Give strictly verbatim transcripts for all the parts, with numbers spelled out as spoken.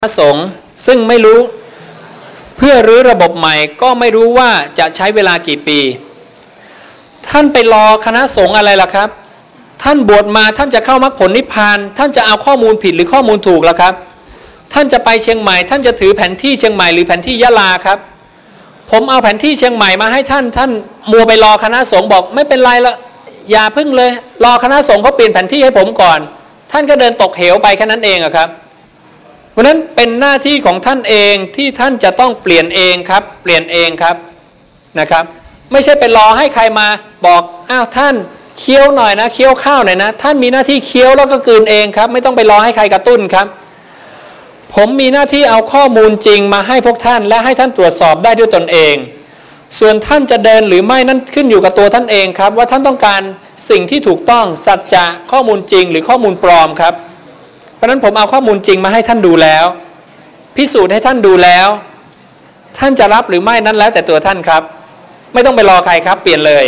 พระสงฆ์ซึ่งไม่รู้เพื่อรื้อระบบใหม่ก็ไม่รู้ว่าจะใช้เวลากี่ปีท่านไปรอคณะสงฆ์อะไรล่ะครับท่านบวชมาท่านจะเข้ามรรคผลนิพพานท่านจะเอาข้อมูลผิดหรือข้อมูลถูกล่ะครับท่านจะไปเชียงใหม่ท่านจะถือแผนที่เชียงใหม่หรือแผนที่ยะลาครับผมเอาแผนที่เชียงใหม่มาให้ท่านท่านมัวไปรอคณะสงฆ์บอกไม่เป็นไรละอย่าพึ่งเลยรอคณะสงฆ์เขาเปลี่ยนแผนที่ให้ผมก่อนท่านก็เดินตกเหวไปแค่นั้นเองอะครับเพราะนั้นเป็นหน้าที่ของท่านเองที่ท่านจะต้องเปลี่ยนเองครับเปลี่ยนเองครับนะครับไม่ใช่ไปรอให้ใครมาบอกอ้าวท่านเคี้ยวหน่อยนะเคี้ยวข้าวหน่อยนะท่านมีหน้าที่เคี้ยวแล้วก็กลืนเองครับไม่ต้องไปรอให้ใครกระตุ้นครับผมมีหน้าที่เอาข้อมูลจริงมาให้พวกท่านและให้ท่านตรวจสอบได้ด้วยตนเองส่วนท่านจะเดินหรือไม่นั้นขึ้นอยู่กับตัวท่านเองครับว่าท่านต้องการสิ่งที่ถูกต้องสัจจะข้อมูลจริงหรือข้อมูลปลอมครับเพราะนั้นผมเอาข้อมูลจริงมาให้ท่านดูแล้วพิสูจน์ให้ท่านดูแล้วท่านจะรับหรือไม่นั้นแล้วแต่ตัวท่านครับไม่ต้องไปรอใครครับเปลี่ยนเลย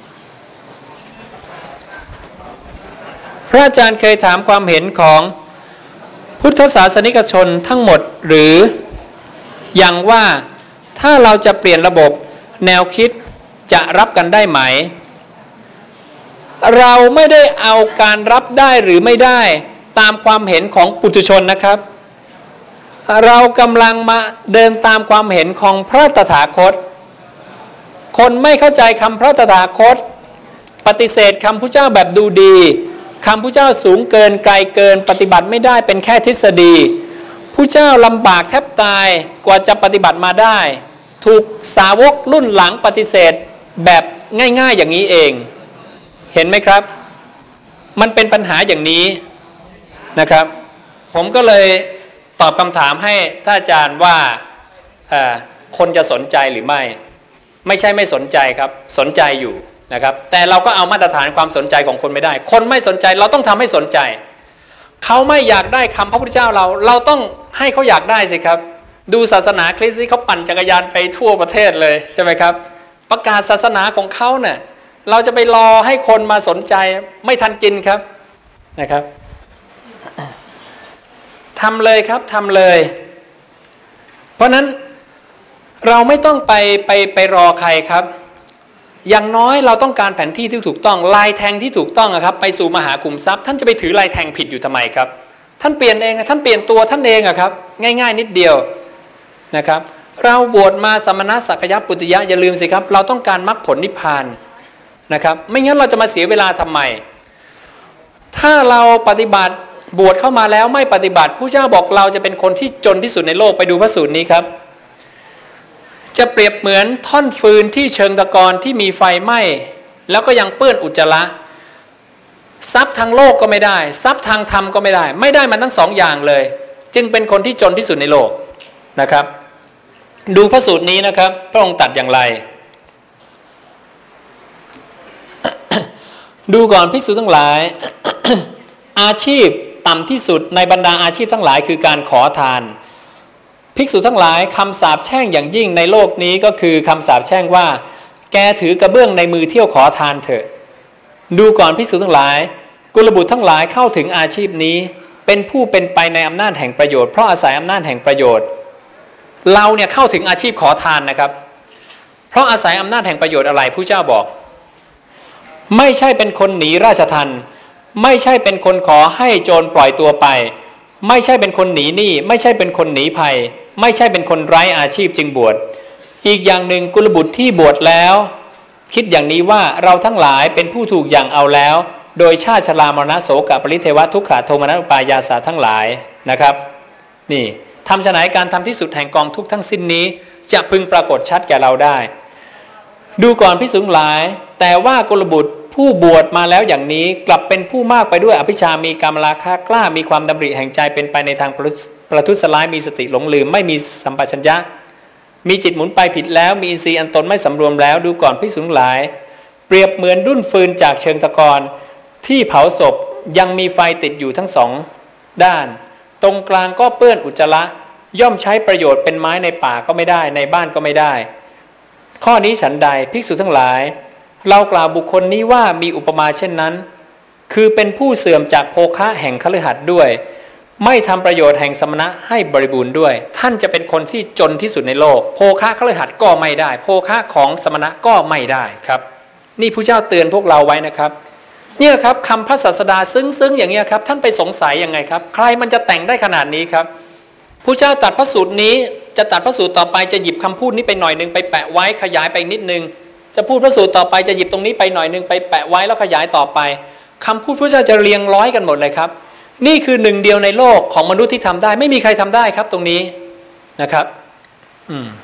พระอาจารย์เคยถามความเห็นของพุทธศาสนิกชนทั้งหมดหรืออย่างว่าถ้าเราจะเปลี่ยนระบบแนวคิดจะรับกันได้ไหมเราไม่ได้เอาการรับได้หรือไม่ได้ตามความเห็นของปุถุชนนะครับเรากำลังมาเดินตามความเห็นของพระตถาคตคนไม่เข้าใจคำพระตถาคตปฏิเสธคำพุทธเจ้าแบบดูดีคำพุทธเจ้าสูงเกินไกลเกินปฏิบัติไม่ได้เป็นแค่ทฤษฎีพุทธเจ้าลำบากแทบตายกว่าจะปฏิบัติมาได้ถูกสาวกรุ่นหลังปฏิเสธแบบง่ายๆอย่างนี้เองเห็นไหมครับมันเป็นปัญหาอย่างนี้นะครับผมก็เลยตอบคำถามให้ท่านอาจารย์ว่าคนจะสนใจหรือไม่ไม่ใช่ไม่สนใจครับสนใจอยู่นะครับแต่เราก็เอามาตรฐานความสนใจของคนไม่ได้คนไม่สนใจเราต้องทำให้สนใจเขาไม่อยากได้คำพระพุทธเจ้าเราเราต้องให้เขาอยากได้สิครับดูศาสนาคริสต์ที่เขาปั่นจักรยานไปทั่วประเทศเลยใช่ไหมครับประกาศศาสนาของเขาเนี่ยเราจะไปรอให้คนมาสนใจไม่ทันกินครับนะครับทำเลยครับทำเลยเพราะนั้นเราไม่ต้องไปไปไปรอใครครับอย่างน้อยเราต้องการแผนที่ที่ถูกต้องลายแทงที่ถูกต้องครับไปสู่มหาขุมทรัพย์ท่านจะไปถือลายแทงผิดอยู่ทำไมครับท่านเปลี่ยนเองท่านเปลี่ยนตัวท่านเองอะครับง่ายๆนิดเดียวนะครับเราบวชมาสมณะสักยะปุตติยะอย่าลืมสิครับเราต้องการมรรคผลนิพพานนะครับไม่งั้นเราจะมาเสียเวลาทำไมถ้าเราปฏิบัติบวชเข้ามาแล้วไม่ปฏิบัติผู้เจ้าบอกเราจะเป็นคนที่จนที่สุดในโลกไปดูพระสูตรนี้ครับจะเปรียบเหมือนท่อนฟืนที่เชิงตะกอนที่มีไฟไหม้แล้วก็ยังเปื้อนอุจจาระทรัพย์ทางโลกก็ไม่ได้ทรัพย์ทางธรรมก็ไม่ได้ไม่ได้มันทั้งสองอย่างเลยจึงเป็นคนที่จนที่สุดในโลกนะครับดูพระสูตรนี้นะครับพระองค์ตรัสอย่างไร ดูก่อนภิกษุทั้งหลาย อาชีพต่ำที่สุดในบรรดาอาชีพทั้งหลายคือการขอทานภิกษุทั้งหลายคำสาปแช่งอย่างยิ่งในโลกนี้ก็คือคำสาปแช่งว่าแกถือกระเบื้องในมือเที่ยวขอทานเถอะดูก่อนภิกษุทั้งหลายกุลบุตรทั้งหลายเข้าถึงอาชีพนี้เป็นผู้เป็นไปในอำนาจแห่งประโยชน์เพราะอาศัยอำนาจแห่งประโยชน์เราเนี่ยเข้าถึงอาชีพขอทานนะครับเพราะอาศัยอำนาจแห่งประโยชน์อะไรผู้เจ้าบอกไม่ใช่เป็นคนหนีราชทัณฑ์ไม่ใช่เป็นคนขอให้โจรปล่อยตัวไปไม่ใช่เป็นคนหนีหนี้ไม่ใช่เป็นคนหนีภัยไม่ใช่เป็นคนไร้อาชีพจึงบวชอีกอย่างหนึ่งกุลบุตรที่บวชแล้วคิดอย่างนี้ว่าเราทั้งหลายเป็นผู้ถูกอย่างเอาแล้วโดยชาติชรามรณะโสกปริเทวะทุกขโทมนัสอุปายาสาทั้งหลายนะครับนี่ทำฉะไหนการทำที่สุดแห่งกองทุกข์ทั้งสิ้นนี้จะพึงปรากฏชัดแก่เราได้ดูก่อนภิกษุทั้งหลายแต่ว่ากุลบุตรผู้บวชมาแล้วอย่างนี้กลับเป็นผู้มากไปด้วยอภิชามีกามราคะกล้ามีความดำริแห่งใจเป็นไปในทางประทุษร้ายมีสติหลงลืมไม่มีสัมปชัญญะมีจิตหมุนไปผิดแล้วมีอินทรีย์อันตนไม่สำรวมแล้วดูก่อนภิกษุทั้งหลายเปรียบเหมือนดุ้นฟืนจากเชิงตะกอนที่เผาศพยังมีไฟติดอยู่ทั้งสองด้านตรงกลางก็เปื้อนอุจจาระย่อมใช้ประโยชน์เป็นไม้ในป่าก็ไม่ได้ในบ้านก็ไม่ได้ข้อนี้ฉันใดภิกษุทั้งหลายเรากล่าวบุคคลนี้ว่ามีอุปมาเช่นนั้นคือเป็นผู้เสื่อมจากโภคะแห่งคฤหัสถ์ด้วยไม่ทำประโยชน์แห่งสมณะให้บริบูรณ์ด้วยท่านจะเป็นคนที่จนที่สุดในโลกโภคะคฤหัสถ์ก็ไม่ได้โภคะของสมณะก็ไม่ได้ครับนี่พระเจ้าเตือนพวกเราไว้นะครับเนี่ยครับคำพระศาสดาซึ้งๆอย่างเงี้ยครับท่านไปสงสัยยังไงครับใครมันจะแต่งได้ขนาดนี้ครับพระเจ้าตัดพระสูตรนี้จะตัดพระสูตรต่อไปจะหยิบคำพูดนี้ไปหน่อยนึงไปแปะไว้ขยายไปนิดนึงจะพูดพระสูตรต่อไปจะหยิบตรงนี้ไปหน่อยนึงไปแปะไว้แล้วขยายต่อไปคำพูดพระเจ้าจะเรียงร้อยกันหมดเลยครับนี่คือหนึ่งเดียวในโลกของมนุษย์ที่ทำได้ไม่มีใครทำได้ครับตรงนี้นะครับอืม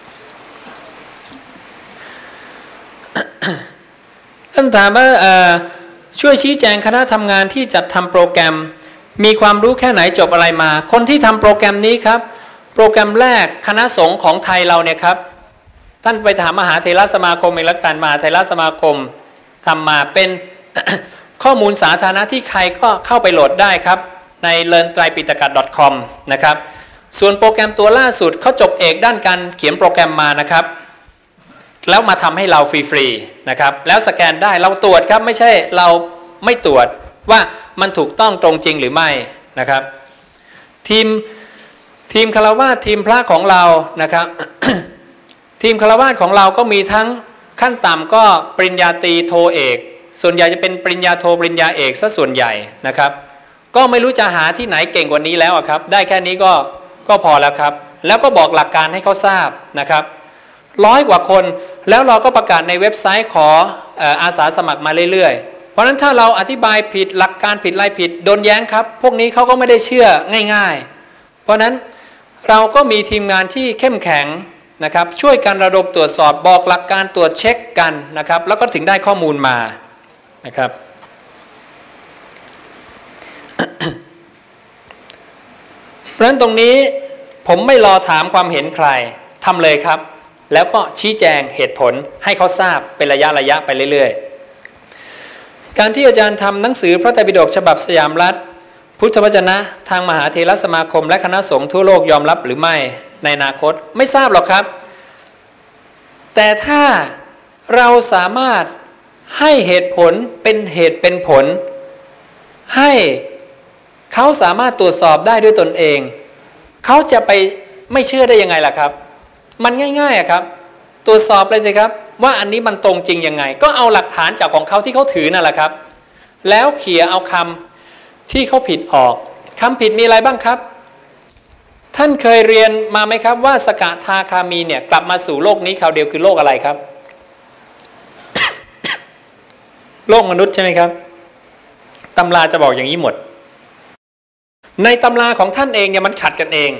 ท่านถามว่าช่วยชี้แจงคณะทำงานที่จัดทำโปรแกรมมีความรู้แค่ไหนจบอะไรมาคนที่ทำโปรแกรมนี้ครับโปรแกรมแรกคณะสงฆ์ของไทยเราเนี่ยครับท่านไปถามมหาเถรสมาคมเองละกันมหาเถรสมาคมทำมาเป็น ข้อมูลสาธารณะที่ใครก็เข้าไปโหลดได้ครับใน เลิร์นไตรปิฎก คอม นะครับส่วนโปรแกรมตัวล่าสุดเขาจบเอกด้านการเขียนโปรแกรมมานะครับแล้วมาทำให้เราฟรีๆนะครับแล้วสแกนได้เราตรวจครับไม่ใช่เราไม่ตรวจว่ามันถูกต้องตรงจริงหรือไม่นะครับทีมทีมคฤหัสถ์ทีมพระของเรานะครับ ทีมคฤหัสถ์ของเราก็มีทั้งขั้นต่ำก็ปริญญาตรีโทเอกส่วนใหญ่จะเป็นปริญญาโทปริญญาเอกซะส่วนใหญ่นะครับก็ไม่รู้จะหาที่ไหนเก่งกว่านี้แล้วครับได้แค่นี้ก็ก็พอแล้วครับแล้วก็บอกหลักการให้เขาทราบนะครับร้อยกว่าคนแล้วเราก็ประกาศในเว็บไซต์ขออาสาสมัครมาเรื่อยๆเพราะฉะนั้นถ้าเราอธิบายผิดหลักการผิดอะไรผิดโดนแย้งครับพวกนี้เขาก็ไม่ได้เชื่อง่ายๆเพราะฉะนั้นเราก็มีทีมงานที่เข้มแข็งนะครับช่วยกันระดมตรวจสอบบอกหลักการตรวจเช็คกันนะครับแล้วก็ถึงได้ข้อมูลมานะครับ เพราะฉะนั้นตรงนี้ผมไม่รอถามความเห็นใครทำเลยครับแล้วก็ชี้แจงเหตุผลให้เขาทราบเป็นระยะระยะไปเรื่อยๆการที่อาจารย์ทำหนังสือพระไตรปิฎกฉบับสยามรัฐพุทธวจนะทางมหาเถรสมาคมและคณะสงฆ์ทั่วโลกยอมรับหรือไม่ในอนาคตไม่ทราบหรอกครับแต่ถ้าเราสามารถให้เหตุผลเป็นเหตุเป็นผลให้เขาสามารถตรวจสอบได้ด้วยตนเองเขาจะไปไม่เชื่อได้ยังไงล่ะครับมันง่ายๆอะครับตรวจสอบเลยสิครับว่าอันนี้มันตรงจริงยังไงก็เอาหลักฐานจากของเขาที่เขาถือนั่นแหละครับแล้วเขี่ยเอาคำที่เขาผิดออกคำผิดมีอะไรบ้างครับท่านเคยเรียนมาไหมครับว่าสกทาคามีเนี่ยกลับมาสู่โลกนี้คราวเดียวคือโลกอะไรครับ โลกมนุษย์ใช่ไหมครับตำราจะบอกอย่างนี้หมดในตำราของท่านเองเนี่ยมันขัดกันเอง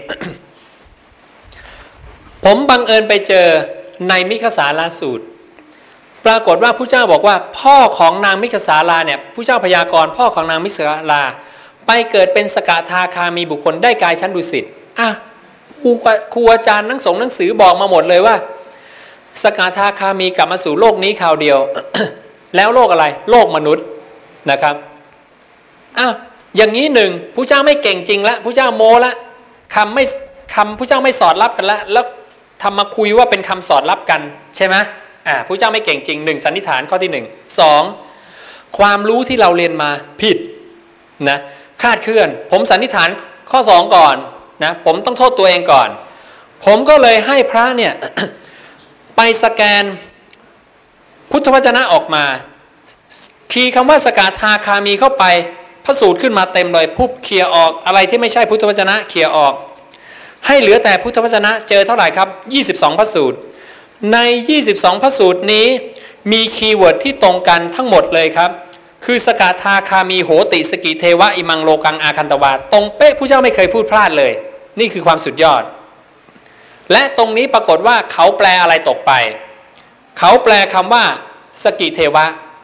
ผมบังเอิญไปเจอในมิคสาลาสูตรปรากฏว่าผู้เจ้าบอกว่าพ่อของนางมิคสาลาเนี่ยผู้เจ้าพยากรณ์พ่อของนางมิคสาลาไปเกิดเป็นสกทาคามีบุคคลได้กายชั้นดุสิตอ่ะครูครูอาจารย์หนังสงหนังสือบอกมาหมดเลยว่าสกทาคามีกลับมาสู่โลกนี้คราวเดียว แล้วโลกอะไรโลกมนุษย์นะครับอ้าวอย่างนี้หนึ่งผู้เจ้าไม่เก่งจริงละผู้เจ้าโมละคำไม่คำผู้เจ้าไม่สอดรับกันละแล้วทำมาคุยว่าเป็นคำสอดรับกันใช่ไหมอ่าผู้เจ้าไม่เก่งจริงหนึ่งสันนิษฐานข้อที่หนึ่งสองความรู้ที่เราเรียนมาผิดนะคลาดเคลื่อนผมสันนิษฐานข้อสองก่อนนะผมต้องโทษตัวเองก่อนผมก็เลยให้พระเนี่ย ไปสแกนพุทธวจนะออกมาคีย์คำว่าสกทาคามีเข้าไปพระสูตรขึ้นมาเต็มเลยพุบเคลียร์ออกอะไรที่ไม่ใช่พุทธวจนะเคลียร์ออกให้เหลือแต่พุทธวจนะเจอเท่าไหร่ครับยี่สิบสองพระสูตรในยี่สิบสองพระสูตรนี้มีคีย์เวิร์ดที่ตรงกันทั้งหมดเลยครับคือสกทาคามีโหติสกิเทวะอิมังโลกังอาคันตวาตรงเป๊ะผู้เจ้าไม่เคยพูดพลาดเลยนี่คือความสุดยอดและตรงนี้ปรากฏว่าเขาแปลอะไรตกไปเขาแปลคำว่าสกิเทวะ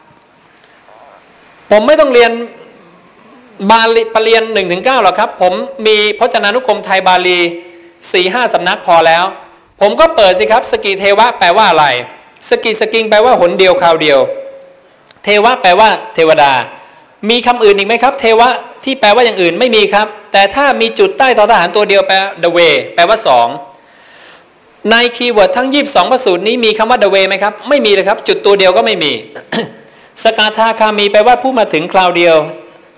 ผมไม่ต้องเรียนบาลีปรริญญาหนึ่งถึงเก้าหรอกครับผมมีพจนานุกรมไทยบาลีสี่ห้าสำนักพอแล้วผมก็เปิดสิครับสกิเทวะแปลว่าอะไรสกิสกิงแปลว่าหนเดียวคราวเดียวเทวะแปลว่าเทวดามีคำอื่นอีกไหมครับเทวะที่แปลว่าอย่างอื่นไม่มีครับแต่ถ้ามีจุดใต้ทอทหารตัวเดียวแปล the way แปลว่าสองในคีย์เวิร์ดทั้งยี่สิบสองพระสูตรนี้มีคำว่า the way ไหมครับไม่มีเลยครับจุดตัวเดียวก็ไม่มี สกทาคามีแปลว่าผู้มาถึงคราวเดียวโห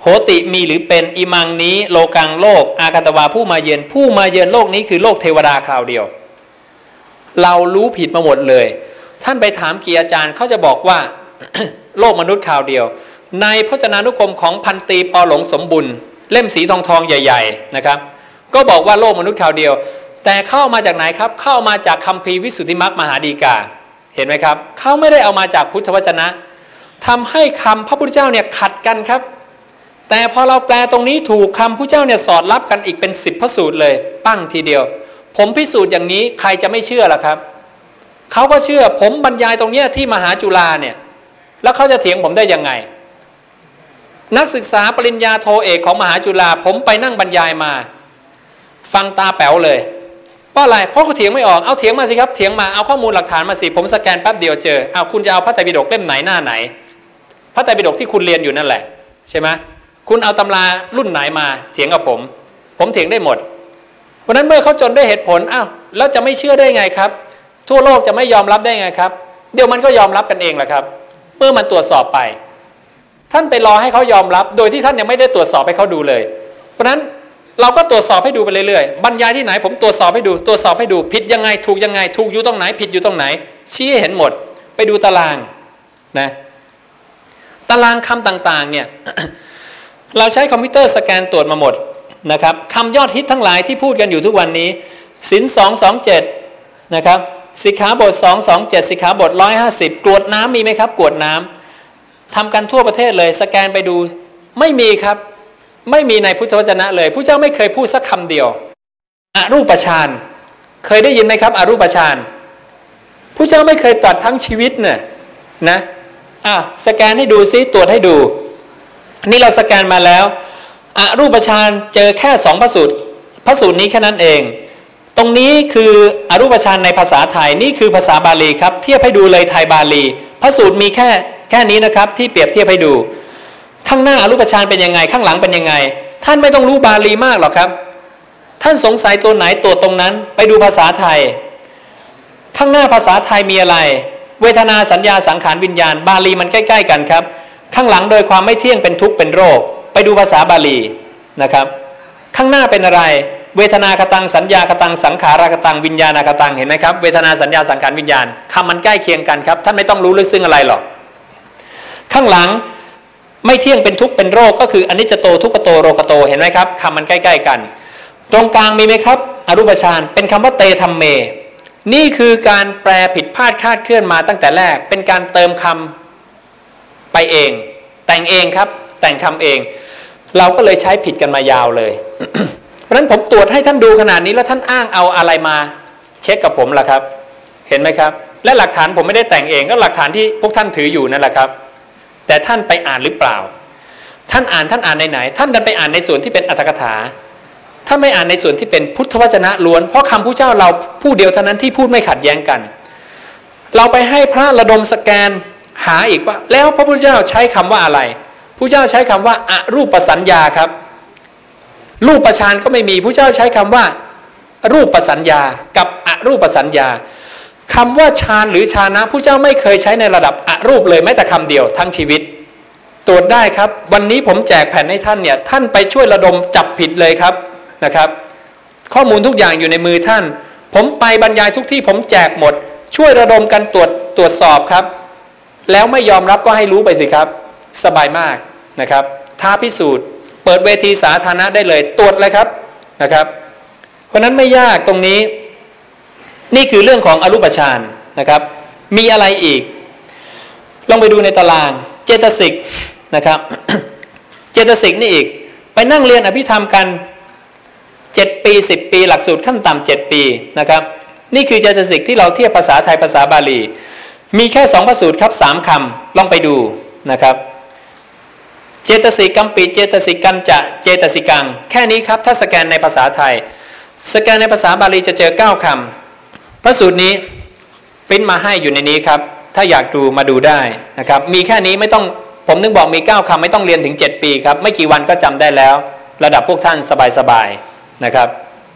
ติมีหรือเป็นอิมังนี้โลกังโลกอาคันตวาผู้มาเยือนผู้มาเยือนโลกนี้คือโลกเทวดาคราวเดียวเรารู้ผิดมาหมดเลยท่านไปถามกี่อาจารย์เขาจะบอกว่า โลกมนุษย์คราวเดียวในพจนานุกรมของพันตรีปอหลงสมบุญเล่มสีทองทองใหญ่ๆนะครับก็บอกว่าโลกมนุษย์คราวเดียวแต่เข้ามาจากไหนครับเข้ามาจากคัมภีร์วิสุทธิมรรคมหาดีกาเห็นไหมครับเขาไม่ได้เอามาจากพุทธวจนะทำให้คำพระพุทธเจ้าเนี่ยขัดกันครับแต่พอเราแปลตรงนี้ถูกคำพระเจ้าเนี่ยสอดรับกันอีกเป็นสิบพระสูตรเลยปั้งทีเดียวผมพิสูจน์อย่างนี้ใครจะไม่เชื่อล่ะครับเขาก็เชื่อผมบรรยายตรงเนี้ยที่มหาจุฬาเนี่ยแล้วเขาจะเถียงผมได้ยังไงนักศึกษาปริญญาโทเอกของมหาจุฬาผมไปนั่งบรรยายมาฟังตาแป๋วเลยเพราะอะไรเพราะเขาเถียงไม่ออกเอาเถียงมาสิครับเถียงมาเอาข้อมูลหลักฐานมาสิผมสแกนแป๊บเดียวเจอเอาคุณจะเอาพระไตรปิฎกเล่มไหนหน้าไหนพระไตรปิฎกที่คุณเรียนอยู่นั่นแหละใช่ไหมคุณเอาตำรารุ่นไหนมาเถียงกับผมผมเถียงได้หมดเพราะนั้นเมื่อเขาจนด้วยเหตุผลอ้าวแล้วจะไม่เชื่อได้ไงครับทั่วโลกจะไม่ยอมรับได้ไงครับเดี๋ยวมันก็ยอมรับกันเองแหละครับเมื่อมันตรวจสอบไปท่านไปรอให้เขายอมรับโดยที่ท่านยังไม่ได้ตรวจสอบให้เขาดูเลยเพราะฉะนั้นเราก็ตรวจสอบให้ดูไปเรื่อยๆบรรยายที่ไหนผมตรวจสอบให้ดูตรวจสอบให้ดูผิดยังไงถูกยังไงถูกอยู่ตรงไหนผิดอยู่ตรงไหนชี้ให้เห็นหมดไปดูตารางนะตารางคำต่างๆเนี่ย เราใช้คอมพิวเตอร์สแกนตรวจมาหมดนะครับคำยอดฮิตทั้งหลายที่พูดกันอยู่ทุกวันนี้ศีลสองสองเจ็ดนะครับสิกขาบทสองสองเจ็ดสิกขาบทร้อยห้าสิบกรวดน้ำมีไหมครับกรวดน้ำทำกันทั่วประเทศเลยสแกนไปดูไม่มีครับไม่มีในพุทธวจนะเลยผู้เจ้าไม่เคยพูดสักคำเดียวอรูปฌานเคยได้ยินไหมครับอรูปฌานผู้เจ้าไม่เคยตรัสทั้งชีวิตเนี่ยนะอ่ะสแกนให้ดูซิตรวจให้ดูนี่เราสแกนมาแล้วอรูปฌานเจอแค่สองพระสูตรพระสูตรนี้แค่นั้นเองตรงนี้คืออรูปฌานในภาษาไทยนี่คือภาษาบาลีครับเทียบให้ดูเลยไทยบาลีพระสูตรมีแค่แค่นี้นะครับที่เปรียบเทียบให้ดูข้างหน้าอรูปฌานเป็นยังไงข้างหลังเป็นยังไงท่านไม่ต้องรู้บาลีมากหรอกครับท่านสงสัยตัวไหนตัวตรงนั้นไปดูภาษาไทยข้างหน้าภาษาไทยมีอะไรเวทนาสัญญาสังขารวิญญาณบาลีมันใกล้ๆกันครับข้างหลังโดยความไม่เที่ยงเป็นทุกข์เป็นโรคไปดูภาษาบาลีนะครับข้างหน้าเป็นอะไรเวทนากตังสัญญากตังสังขารากตังวิญญาณากตังเห็นไหมครับเวทนาสัญญาสังขารวิญญาณคำมันใกล้เคียงกันครับท่านไม่ต้องรู้ลึกซึ้งอะไรหรอกข้างหลังไม่เที่ยงเป็นทุกข์เป็นโรคก็คืออนิจจโตทุกขโตโรคโตเห็นไหมครับคำมันใกล้ๆกันตรงกลางมีไหมครับอรูปฌานเป็นคำว่าเตธัมเมนี่คือการแปลผิดพลาดคลาดเคลื่อนมาตั้งแต่แรกเป็นการเติมคำไปเองแต่งเองครับแต่งคำเองเราก็เลยใช้ผิดกันมายาวเลย เพราะฉะนั้นผมตรวจให้ท่านดูขนาดนี้แล้วท่านอ้างเอาอะไรมาเช็คกับผมล่ะครับเห็นไหมครับและหลักฐานผมไม่ได้แต่งเองก็หลักฐานที่พวกท่านถืออยู่นั่นแหละครับแต่ท่านไปอ่านหรือเปล่าท่านอ่านท่านอ่านในไหนท่านดันไปอ่านในส่วนที่เป็นอรรถกถาท่านไม่อ่านในส่วนที่เป็นพุทธวจนะล้วนเพราะคำพระเจ้าเราผู้เดียวเท่านั้นที่พูดไม่ขัดแย้งกันเราไปให้พระระดมสแกนหาอีกว่าแล้วพระพุทธเจ้าใช้คำว่าอะไรพระเจ้าใช้คำว่าอรูปสัญญาครับรูปฌานก็ไม่มีพระเจ้าใช้คำว่ารูปสัญญากับอรูปสัญญาคำว่าฌานหรือฌานะพระเจ้าไม่เคยใช้ในระดับอรูปเลยแม้แต่คำเดียวทั้งชีวิตตรวจได้ครับวันนี้ผมแจกแผ่นให้ท่านเนี่ยท่านไปช่วยระดมจับผิดเลยครับนะครับข้อมูลทุกอย่างอยู่ในมือท่านผมไปบรรยายทุกที่ผมแจกหมดช่วยระดมกันตรวจตรวจสอบครับแล้วไม่ยอมรับก็ให้รู้ไปสิครับสบายมากนะครับท้าพิสูจน์เปิดเวทีสาธารณะได้เลยตรวจเลยครับนะครับเพราะนั้นไม่ยากตรงนี้นี่คือเรื่องของอรูปฌานนะครับมีอะไรอีกลองไปดูในตารางเจตสิกนะครับ เจตสิกนี่อีกไปนั่งเรียนอภิธรรมกันเจ็ดปีสิบปีหลักสูตรขั้นต่ำเจ็ดปีนะครับนี่คือเจตสิกที่เราเทียบภาษาไทยภาษาบาลีมีแค่สองพระสูตรครับสามคำลองไปดูนะครับเจตสิกกัมปิเจตสิกกัญจะเจตสิกังแค่นี้ครับถ้าสแกนในภาษาไทยสแกนในภาษาบาลีจะเจอเก้าคำพระสูตรนี้ปริ้นมาให้อยู่ในนี้ครับถ้าอยากดูมาดูได้นะครับมีแค่นี้ไม่ต้องผมนึกบอกมีเก้าคำไม่ต้องเรียนถึงเจ็ดปีครับไม่กี่วันก็จำได้แล้วระดับพวกท่านสบายๆนะครับ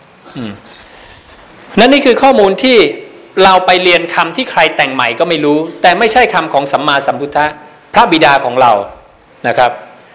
นั่นนี่คือข้อมูลที่เราไปเรียนคำที่ใครแต่งใหม่ก็ไม่รู้แต่ไม่ใช่คำของสัมมาสัมพุทธะพระบิดาของเรานะครับ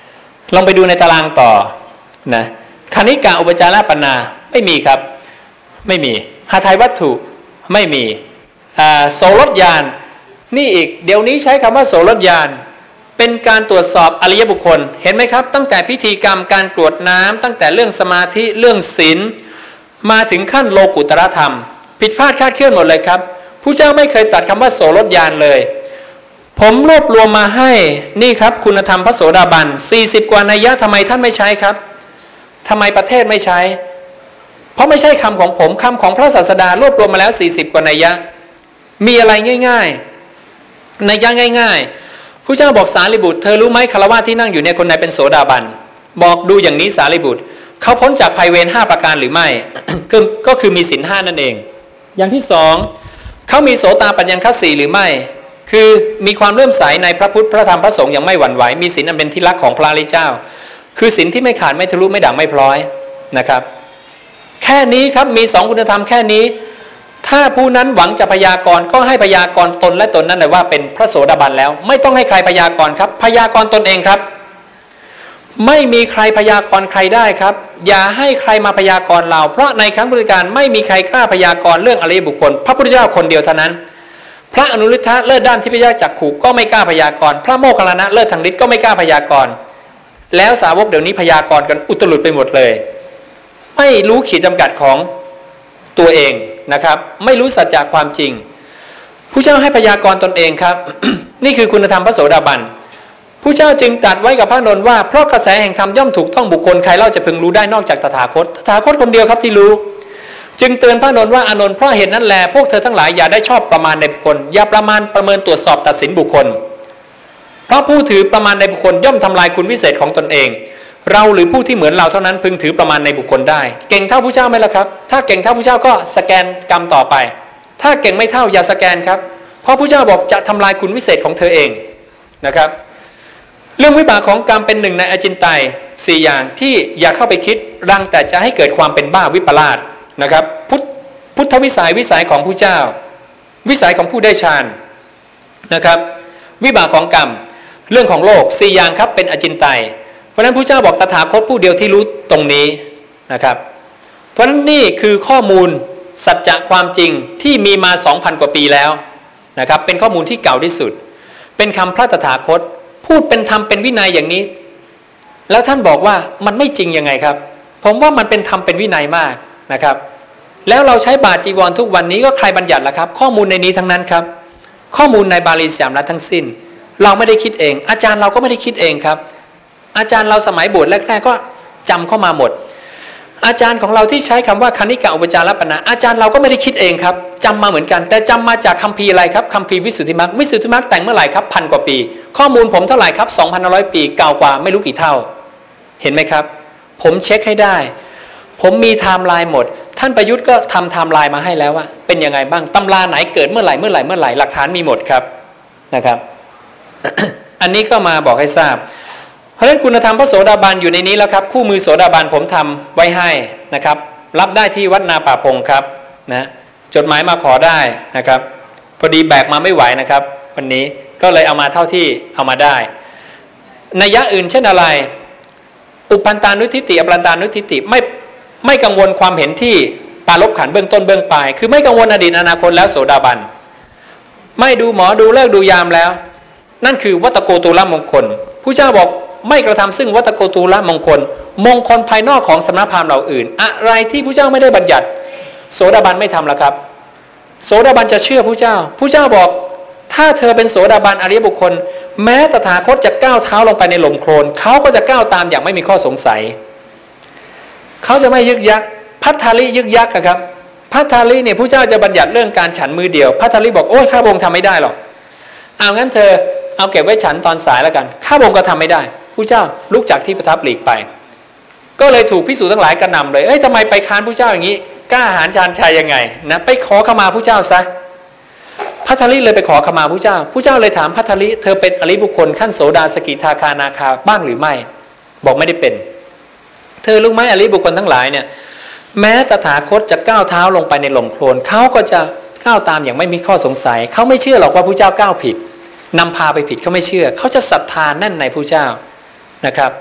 ลองไปดูในตารางต่อนะคณิกาอุปจารปนาไม่มีครับไม่มีหาไทยวัตถุไม่มีโสรถญาณนี่อีกเดี๋ยวนี้ใช้คำว่าโสรถญาณเป็นการตรวจสอบอริยบุคคลเห็นไหมครับตั้งแต่พิธีกรรมการกรวดน้ำตั้งแต่เรื่องสมาธิเรื่องศีลมาถึงขั้นโลกุตตรธรรมผิดพลาดคาดเคลื่อนหมดเลยครับผู้เจ้าไม่เคยตัดคำว่าโสรถญาณเลยผมรวบรวมมาให้นี่ครับคุณธรรมพระโสดาบันสี่สิบกว่านัยยะทำไมท่านไม่ใช้ครับทำไมประเทศไม่ใช้เพราะไม่ใช่คำของผมคำของพระศาสดารวบรวมมาแล้วสี่สิบกว่านัยยะมีอะไรง่ายๆนัยยะง่ายๆผู้เจ้าบอกสารีบุตรเธอรู้ไหมฆราวาสที่นั่งอยู่เนี่ยคนไหนเป็นโสดาบันบอกดูอย่างนี้สารีบุตรเขาพ้นจากภัยเวรห้าประการหรือไม่ ก็คือมีศีลห้านั่นเองอย่างที่สองเขามีโสตาปัญญังคสีหรือไม่คือมีความเลื่อมใสในพระพุทธพระธรรมพระสงฆ์อย่างไม่หวั่นไหวมีศีลอันเป็นที่รักของพระอริยเจ้าคือศีลที่ไม่ขาดไม่ทะลุไม่ด่างไม่พลอยนะครับแค่นี้ครับมีสองคุณธรรมแค่นี้ถ้าผู้นั้นหวังจะพยากรณ์ก็ให้พยากรณ์ตนและตนนั่นเลยว่าเป็นพระโสดาบันแล้วไม่ต้องให้ใครพยากรณ์ครับพยากรณ์ตนเองครับไม่มีใครพยากรณ์ใครได้ครับอย่าให้ใครมาพยากรณ์เราเพราะในครั้งพุทธกาลไม่มีใครกล้าพยากรณ์เรื่องอริยบุคคลพระพุทธเจ้าคนเดียวเท่านั้นพระอนุรุทธะเลิศด้านทิพยจักขุก็ไม่กล้าพยากรณ์พระโมคคัลลานะเลิศทางฤทธิ์ก็ไม่กล้าพยากรณ์แล้วสาวกเดี๋ยวนี้พยากรณ์กันอุตลุดไปหมดเลยไม่รู้ขีดจำกัดของตัวเองนะครับไม่รู้สัจจะความจริงผู้เจ้าให้พยากรณ์ตนเองครับ นี่คือคุณธรรมพระโสดาบันผู้เจ้าจึงตรัสไว้กับพระนนท์ว่าเพราะกระแสแห่งธรรมย่อมถูกต้องบุคคลใครเล่าจะพึงรู้ได้นอกจากตถาคตตถาคตคนเดียวครับที่รู้จึงเตือนพระนนท์ว่าอานนท์เพราะเหตุนั้นแลพวกเธอทั้งหลายอย่าได้ชอบประมาณในบุคคลอย่าประมาณประเมินตรวจสอบตัดสินบุคคลเพราะผู้ถือประมาณในบุคคลย่อมทำลายคุณวิเศษของตนเองเราหรือผู้ที่เหมือนเราเท่านั้นพึงถือประมาณในบุคคลได้เก่งเท่าผู้เจ้าไหมล่ะครับถ้าเก่งเท่าผู้เจ้าก็สแกนกรรมต่อไปถ้าเก่งไม่เท่าอย่าสแกนครับเพราะผู้เจ้าบอกจะทำลายคุณวิเศษของเธอเองนะครับเรื่องวิบากของกรรมเป็นหนึ่งในอจินไตยสี่อย่างที่อย่าเข้าไปคิดรังแต่จะให้เกิดความเป็นบ้าวิปลาสนะครับพุทธพุทธวิสัยวิสัยของผู้เจ้าวิสัยของผู้ได้ฌานนะครับวิบากของกรรมเรื่องของโลกสี่อย่างครับเป็นอจินไตยเพราะฉะนั้นผู้เจ้าบอกตถาคตผู้เดียวที่รู้ตรงนี้นะครับเพราะฉะนั้นนี่คือข้อมูลสัจจะความจริงที่มีมา สองพัน กว่าปีแล้วนะครับเป็นข้อมูลที่เก่าที่สุดเป็นคำพระตถาคตพูดเป็นธรรมเป็นวินัยอย่างนี้แล้วท่านบอกว่ามันไม่จริงยังไงครับผมว่ามันเป็นธรรมเป็นวินัยมากนะครับแล้วเราใช้บาตรจีวรทุกวันนี้ก็ใครบัญญัติล่ะครับข้อมูลในนี้ทั้งนั้นครับข้อมูลในบาลีสามรัฐทั้งสิ้นเราไม่ได้คิดเองอาจารย์เราก็ไม่ได้คิดเองครับอาจารย์เราสมัยบวชแรกๆก็จำเข้ามาหมดอาจารย์ของเราที่ใช้คำว่าคณิกะอุปจารปนะอาจารย์เราก็ไม่ได้คิดเองครับจำมาเหมือนกันแต่จำมาจากคัมภีร์อะไรครับคัมภีร์วิสุทธิมรรควิสุทธิมรรคแต่งเมื่อไหร่ครับพันกว่าปีข้อมูลผมเท่าไหร่ครับ สองพันห้าร้อย ปีเก่ากว่าไม่รู้กี่เท่าเห็นไหมครับผมเช็คให้ได้ผมมีไทม์ไลน์หมดท่านประยุทธ์ก็ทำไทม์ไลน์มาให้แล้วว่าเป็นยังไงบ้างตำราไหนเกิดเมื่อไหร่เมื่อไหร่เมื่อไหร่หลักฐานมีหมดครับนะครับ อันนี้ก็มาบอกให้ทราบเพราะฉะนั้นคุณธรรมพระโสดาบันอยู่ในนี้แล้วครับคู่มือโสดาบันผมทำไว้ให้นะครับรับได้ที่วัดนาป่าพงครับนะจดหมายมาขอได้นะครับพอดีแบกมาไม่ไหวนะครับวันนี้ก็เลยเอามาเท่าที่เอามาได้นัยยะอื่นเช่นอะไรอุปันตานุทิติอปันตานุทิติไม่ไม่กังวลความเห็นที่ปาลบขันเบื้องต้นเบื้องปลายคือไม่กังวลอดีตอนาคตแล้วโสดาบันไม่ดูหมอดูเลิกดูยามแล้วนั่นคือวัตโกตุลมงคลผู้เจ้าบอกไม่กระทำซึ่งวัตโกตุลมงคลมงคลภายนอกของสำนักพราหมณ์เหล่าอื่นอะไรที่ผู้เจ้าไม่ได้บัญญัติโสดาบันไม่ทำแล้วครับโสดาบันจะเชื่อผู้เจ้าผู้เจ้าบอกถ้าเธอเป็นโสดาบันอริยบุคคลแม้ตถาคตจะก้าวเท้าลงไปในหล่มโคลนเขาก็จะก้าวตามอย่างไม่มีข้อสงสัยเขาจะไม่ยึกยักพัทธาลิยึกยักครับพัทธาลิเนี่ยผู้เจ้าจะบัญญัติเรื่องการฉันมือเดียวพัทธาลิบอกโอ้ยข้าพงทำไม่ได้หรอกเอางั้นเธอเอาเก็บไว้ฉันตอนสายแล้วกันข้าพงก็ทำไม่ได้ผู้เจ้าลุกจากที่ประทับหลีกไปก็เลยถูกภิกษุทั้งหลายกระหน่ำเลยเอ้ยทำไมไปค้านผู้เจ้าอย่างนี้กล้าหาญชาญชัยยังไงนะไปขอขมาผู้เจ้าซะพัทธลิเลยไปขอขมาผู้เจ้าผู้เจ้าเลยถามพัทธลิเธอเป็นอริยบุคคลขั้นโสดาสกิทาคานาคาบ้างหรือไม่บอกไม่ได้เป็นเธอรู้ไหมอริยบุคคลทั้งหลายเนี่ยแม้ตถาคตจะก้าวเท้าลงไปในหล่มโคลนเขาก็จะก้าวตามอย่างไม่มีข้อสงสัยเขาไม่เชื่อหรอกว่าผู้เจ้าก้าวผิดนำพาไปผิดเขาไม่เชื่อเขาจะศรัทธาแน่นในผู้เจ้านะครับ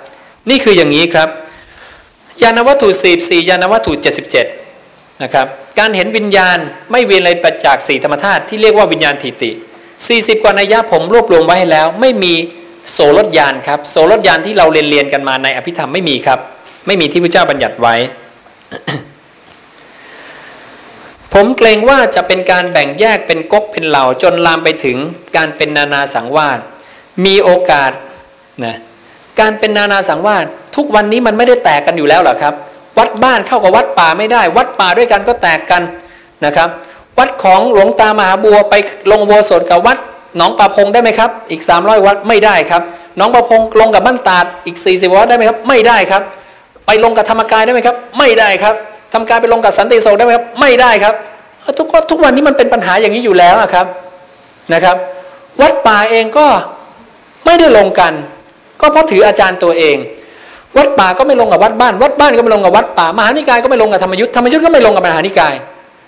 นี่คืออย่างนี้ครับญาณวัตถุสี่สิบสี่ญาณวัตถุเจ็ดสิบเจ็ดนะครับการเห็นวิญญาณไม่เวียนเลยประจากสี่ธรรมธาตุที่เรียกว่าวิญญาณทิฏฐิสี่สิบกว่านัยยะผมรวบรวมไว้ให้แล้วไม่มีโสรถญาณครับโสรถญาณที่เราเรียนเรียนกันมาในอภิธรรมไม่มีครับไม่มีที่พระเจ้าบัญญัติไว้ ผมเกรงว่าจะเป็นการแบ่งแยกเป็นก๊กเป็นเหล่าจนลามไปถึงการเป็นนานาสังวาสมีโอกาสนะการเป็นนานาสังวาสทุกวันนี้มันไม่ได้แตกกันอยู่แล้วหรอครับวัดบ้านเข้ากับวัดป่าไม่ได้วัดป่าด้วยกันก็แตกกันนะครับวัดของหลวงตามหาบัวไปลงโบสถกับวัดหนองประพงได้ไหมครับอีกสามร้อยวัดไม่ได้ครับหนองประพงลงกับบ้านตาดอีกสี่สิบวัดได้ไหมครับไม่ได้ครับไปลงกับธรรมกายได้ไหมครับไม่ได้ครับธรรมกายไปลงกับสันติโสได้ไหมครับไม่ได้ครับทุกทุกวันนี้มันเป็นปัญหาอย่างนี้อยู่แล้วครับนะครับวัดป่าเองก็ไม่ได้ลงกันก็เพราะถืออาจารย์ตัวเองวัดป่าก็ไม่ลงกับวัดบ้านวัดบ้านก็ไม่ลงกับวัดป่ามหานิกายก็ไม่ลงกับธรรมยุทธ์ธรรมยุทธ์ก็ไม่ลงกับมหานิกาย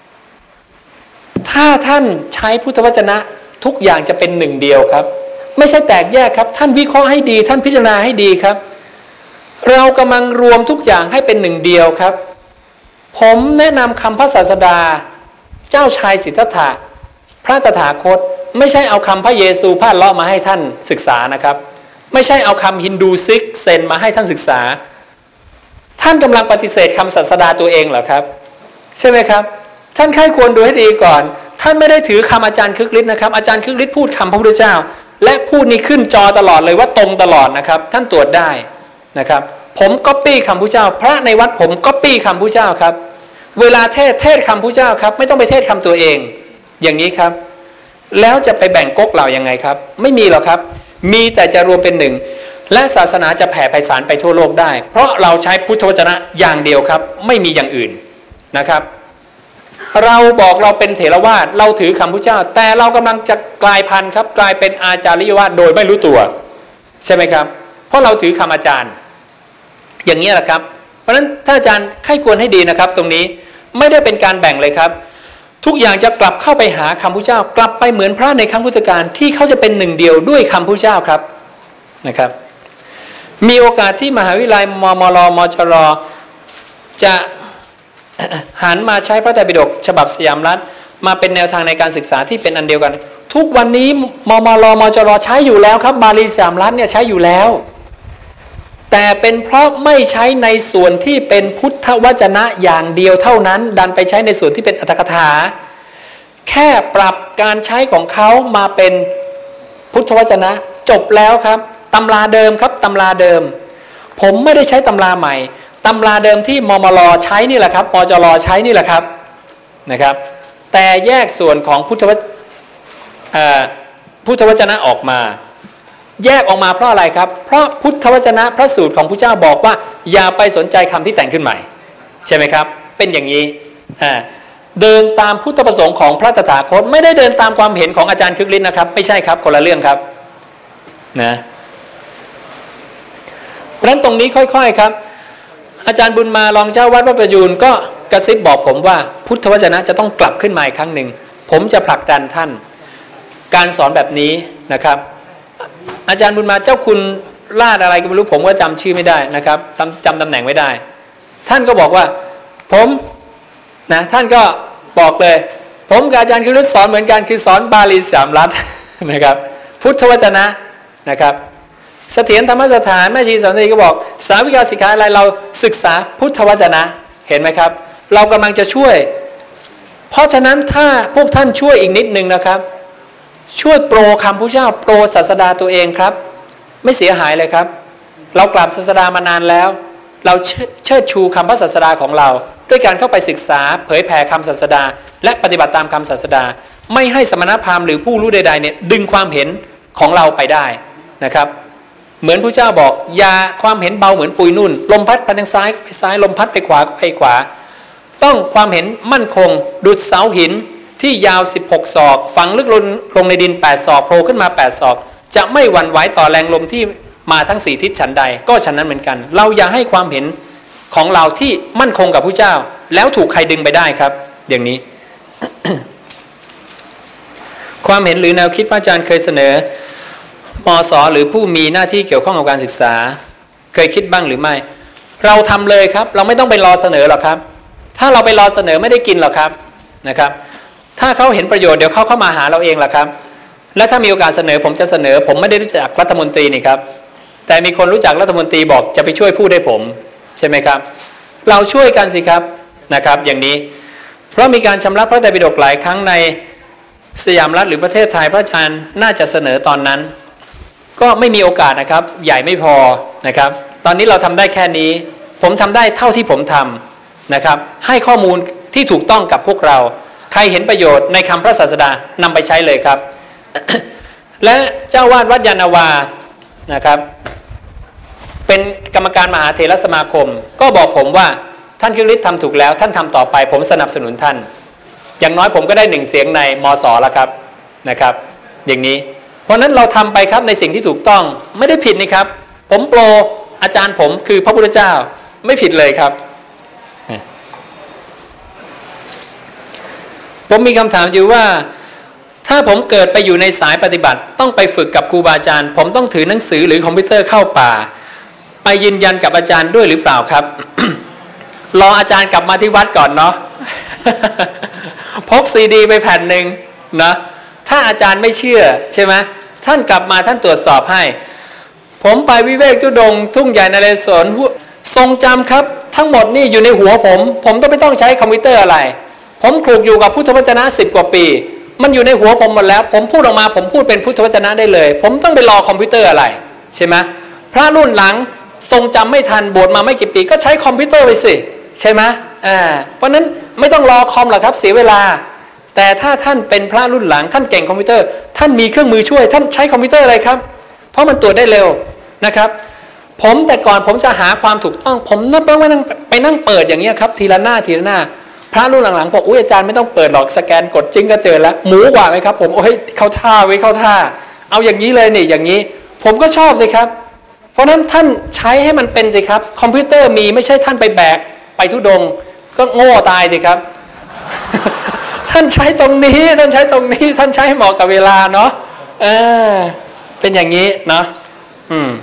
ถ้าท่านใช้พุทธวจนะทุกอย่างจะเป็นหนึ่งเดียวครับไม่ใช่แตกแยกครับท่านวิเคราะห์ให้ดีท่านพิจารณาให้ดีครับเรากำลังรวมทุกอย่างให้เป็นหนึ่งเดียวครับผมแนะนำคำพระศาสดาเจ้าชายสิทธัตถะพระตถาคตไม่ใช่เอาคำพระเยซูพาดเลาะมาให้ท่านศึกษานะครับไม่ใช่เอาคำฮินดูซิกเซนมาให้ท่านศึกษาท่านกำลังปฏิเสธคำศาสดาตัวเองเหรอครับใช่ไหมครับท่านใคร่ควรดูให้ดีก่อนท่านไม่ได้ถือคำอาจารย์คึกฤทธิ์นะครับอาจารย์คึกฤทธิ์พูดคำพระพุทธเจ้าและพูดนี้ขึ้นจอตลอดเลยว่าตรงตลอดนะครับท่านตรวจได้นะครับผมก๊อปปี้คำพระเจ้าพระในวัดผมก๊อปปี้คำพระเจ้าครับเวลาเทศเทศคำพระเจ้าครับไม่ต้องไปเทศคำตัวเองอย่างนี้ครับแล้วจะไปแบ่งก๊กเหล่ายังไงครับไม่มีหรอกครับมีแต่จะรวมเป็นหนึ่งและศาสนาจะแผ่ไพศาลไปทั่วโลกได้เพราะเราใช้พุทธวจนะอย่างเดียวครับไม่มีอย่างอื่นนะครับเราบอกเราเป็นเถรวาทเราถือคำพุทธเจ้าแต่เรากำลังจะกลายพันธุ์ครับกลายเป็นอาจาริยวาทโดยไม่รู้ตัวใช่ไหมครับเพราะเราถือคำอาจารย์อย่างนี้แหละครับเพราะฉะนั้นถ้าอาจารย์ใคร่ควรให้ดีนะครับตรงนี้ไม่ได้เป็นการแบ่งเลยครับทุกอย่างจะกลับเข้าไปหาคำพุทธเจ้ากลับไปเหมือนพระในครั้งพุทธกาลที่เขาจะเป็นหนึ่งเดียวด้วยคำพุทธเจ้าครับนะครับมีโอกาสที่มหาวิทยาลัยมมรมจรจะหันมาใช้พระไตรปิฎกฉบับสยามรัฐมาเป็นแนวทางในการศึกษาที่เป็นอันเดียวกันทุกวันนี้มมรมจรใช้อยู่แล้วครับบาลีสยามรัฐเนี่ยใช้อยู่แล้วแต่เป็นเพราะไม่ใช้ในส่วนที่เป็นพุทธวจนะอย่างเดียวเท่านั้นดันไปใช้ในส่วนที่เป็นอรรถกถาแค่ปรับการใช้ของเขามาเป็นพุทธวจนะจบแล้วครับตำราเดิมครับตำราเดิมผมไม่ได้ใช้ตำราใหม่ตำราเดิมที่มมรใช้นี่แหละครับมจรใช้นี่แหละครับนะครับแต่แยกส่วนของพุทธวพุทธวจนะออกมาแยกออกมาเพราะอะไรครับเพราะพุทธวจนะพระสูตรของพระเจ้าบอกว่าอย่าไปสนใจคำที่แต่งขึ้นใหม่ใช่ไหมครับเป็นอย่างนี้เดินตามพุทธประสงค์ของพระตถาคตไม่ได้เดินตามความเห็นของอาจารย์คึกฤทธิ์นะครับไม่ใช่ครับคนละเรื่องครับนะเพราะฉะนั้นตรงนี้ค่อยๆครับอาจารย์บุญมารองเจ้าวัดวัดประยูนก็กระซิบบอกผมว่าพุทธวจนะจะต้องกลับขึ้นมาอีกครั้งหนึ่งผมจะผลักดันท่านการสอนแบบนี้นะครับอาจารย์บุญมาเจ้าคุณลาดอะไรก็ไม่รู้ผมก็จำชื่อไม่ได้นะครับจำตำแหน่งไม่ได้ท่านก็บอกว่าผมนะท่านก็บอกเลยผมกับอาจารย์คึกฤทธิ์สอนเหมือนกันคือสอนบาลีสยามรัฐนะครับพุทธวจนะนะครับเสถียรธรรมสถานแม่ชีสันติก็บอกสาวิกาสิกขาอะไรเราศึกษาพุทธวจนะเห็นไหมครับเรากำลังจะช่วยเพราะฉะนั้นถ้าพวกท่านช่วยอีกนิดนึงนะครับช่วยโปรคำพระเจ้าโปรศาสดาตัวเองครับไม่เสียหายเลยครับเรากราบศาสดามานานแล้วเราเชิดชูคำพระศาสดาของเราด้วยการเข้าไปศึกษาเผยแผ่คำศาสดาและปฏิบัติตามคำศาสดาไม่ให้สมณพราหมณ์หรือผู้รู้ใดๆเนี่ยดึงความเห็นของเราไปได้นะครับเหมือนพระเจ้าบอกอย่าความเห็นเบาเหมือนปุยนุ่นลมพัดไปทางซ้ายไปซ้ายลมพัดไปขวาไปขวาต้องความเห็นมั่นคงดุจเสาหินที่ยาวสิบหกศอกฝังลึกลงลงในดินแปดศอกโผล่ขึ้นมาแปดศอกจะไม่หวั่นไหวต่อแรงลมที่มาทั้งสี่ทิศฉันใดก็ฉันนั้นเหมือนกันเราอย่าให้ความเห็นของเราที่มั่นคงกับพระเจ้าแล้วถูกใครดึงไปได้ครับอย่างนี้ ความเห็นหรือแนวคิดพระอาจารย์เคยเสนอมส.หรือผู้มีหน้าที่เกี่ยวข้องกับการศึกษาเคยคิดบ้างหรือไม่เราทำเลยครับเราไม่ต้องไปรอเสนอหรอกครับถ้าเราไปรอเสนอไม่ได้กินหรอกครับนะครับถ้าเขาเห็นประโยชน์เดี๋ยวเขาเข้ามาหาเราเองแหละครับและถ้ามีโอกาสเสนอผมจะเสนอผมไม่ได้รู้จักรัฐมนตรีนี่ครับแต่มีคนรู้จักรัฐมนตรีบอกจะไปช่วยพูดให้ผมใช่ไหมครับเราช่วยกันสิครับนะครับอย่างนี้เพราะมีการชำระพระไตรปิฎกหลายครั้งในสยามรัฐหรือประเทศไทยพระอาจารย์น่าจะเสนอตอนนั้นก็ไม่มีโอกาสนะครับใหญ่ไม่พอนะครับตอนนี้เราทำได้แค่นี้ผมทำได้เท่าที่ผมทำนะครับให้ข้อมูลที่ถูกต้องกับพวกเราใครเห็นประโยชน์ในคำพระศาสดานำไปใช้เลยครับ และเจ้าวาดวัดยานาวานะครับเป็นกรรมการมหาเถรสมาคมก็บอกผมว่าท่านคริสต์ทำถูกแล้วท่านทำต่อไปผมสนับสนุนท่านอย่างน้อยผมก็ได้หนึ่งเสียงในมส.แล้วครับนะครับอย่างนี้เพราะนั้นเราทำไปครับในสิ่งที่ถูกต้องไม่ได้ผิดนี่ครับผมโปรอาจารย์ผมคือพระพุทธเจ้าไม่ผิดเลยครับผมมีคำถามอยู่ว่าถ้าผมเกิดไปอยู่ในสายปฏิบัติต้องไปฝึกกับครูบาอาจารย์ผมต้องถือหนังสือหรือคอมพิวเตอร์เข้าป่าไปยืนยันกับอาจารย์ด้วยหรือเปล่าครับ รออาจารย์กลับมาที่วัดก่อนเนาะ พกซีดีไปแผ่นหนึ่งนะถ้าอาจารย์ไม่เชื่อใช่ไหมท่านกลับมาท่านตรวจสอบให้ผมไปวิเวกทุดงค์ทุ่งใหญ่นเรศวรทรงจำครับทั้งหมดนี่อยู่ในหัวผมผมต้องไม่ต้องใช้คอมพิวเตอร์อะไรผมคลุกอยู่กับพุทธวจนะสิบกว่าปีมันอยู่ในหัวผมหมดแล้วผมพูดออกมาผมพูดเป็นพุทธวจนะได้เลยผมต้องไปรอคอมพิวเตอร์อะไรใช่ไหมพระรุ่นหลังทรงจำไม่ทันบวชมาไม่กี่ปีก็ใช้คอมพิวเตอร์ไปสิใช่ไหมอ่าเพราะนั้นไม่ต้องรอคอมหรอกครับเสียเวลาแต่ถ้าท่านเป็นพระรุ่นหลังท่านเก่งคอมพิวเตอร์ท่านมีเครื่องมือช่วยท่านใช้คอมพิวเตอร์อะไรครับเพราะมันตรวจได้เร็วนะครับผมแต่ก่อนผมจะหาความถูกต้องผมนั่งไปนั่งไปนั่งเปิดอย่างเงี้ยครับทีละหน้าทีละหน้าพระรุ่นหลังๆบอกอุ้ยอาจารย์ไม่ต้องเปิดหรอกสแกนกดจิ้งก็เจอแล้วหมูกว่าไหมครับผมโอ้ยเข้าท่าไว้เข้าท่าเอาอย่างนี้เลยนี่อย่างนี้ผมก็ชอบสิครับเพราะนั้นท่านใช้ให้มันเป็นสิครับคอมพิวเตอร์มีไม่ใช่ท่านไปแบกไปทุดงก็โง่ตายสิครับ ท่านใช้ตรงนี้ท่านใช้ตรงนี้ท่านใช้ให้เหมาะกับเวลาเนาะเออเป็นอย่างนี้เนาะอืม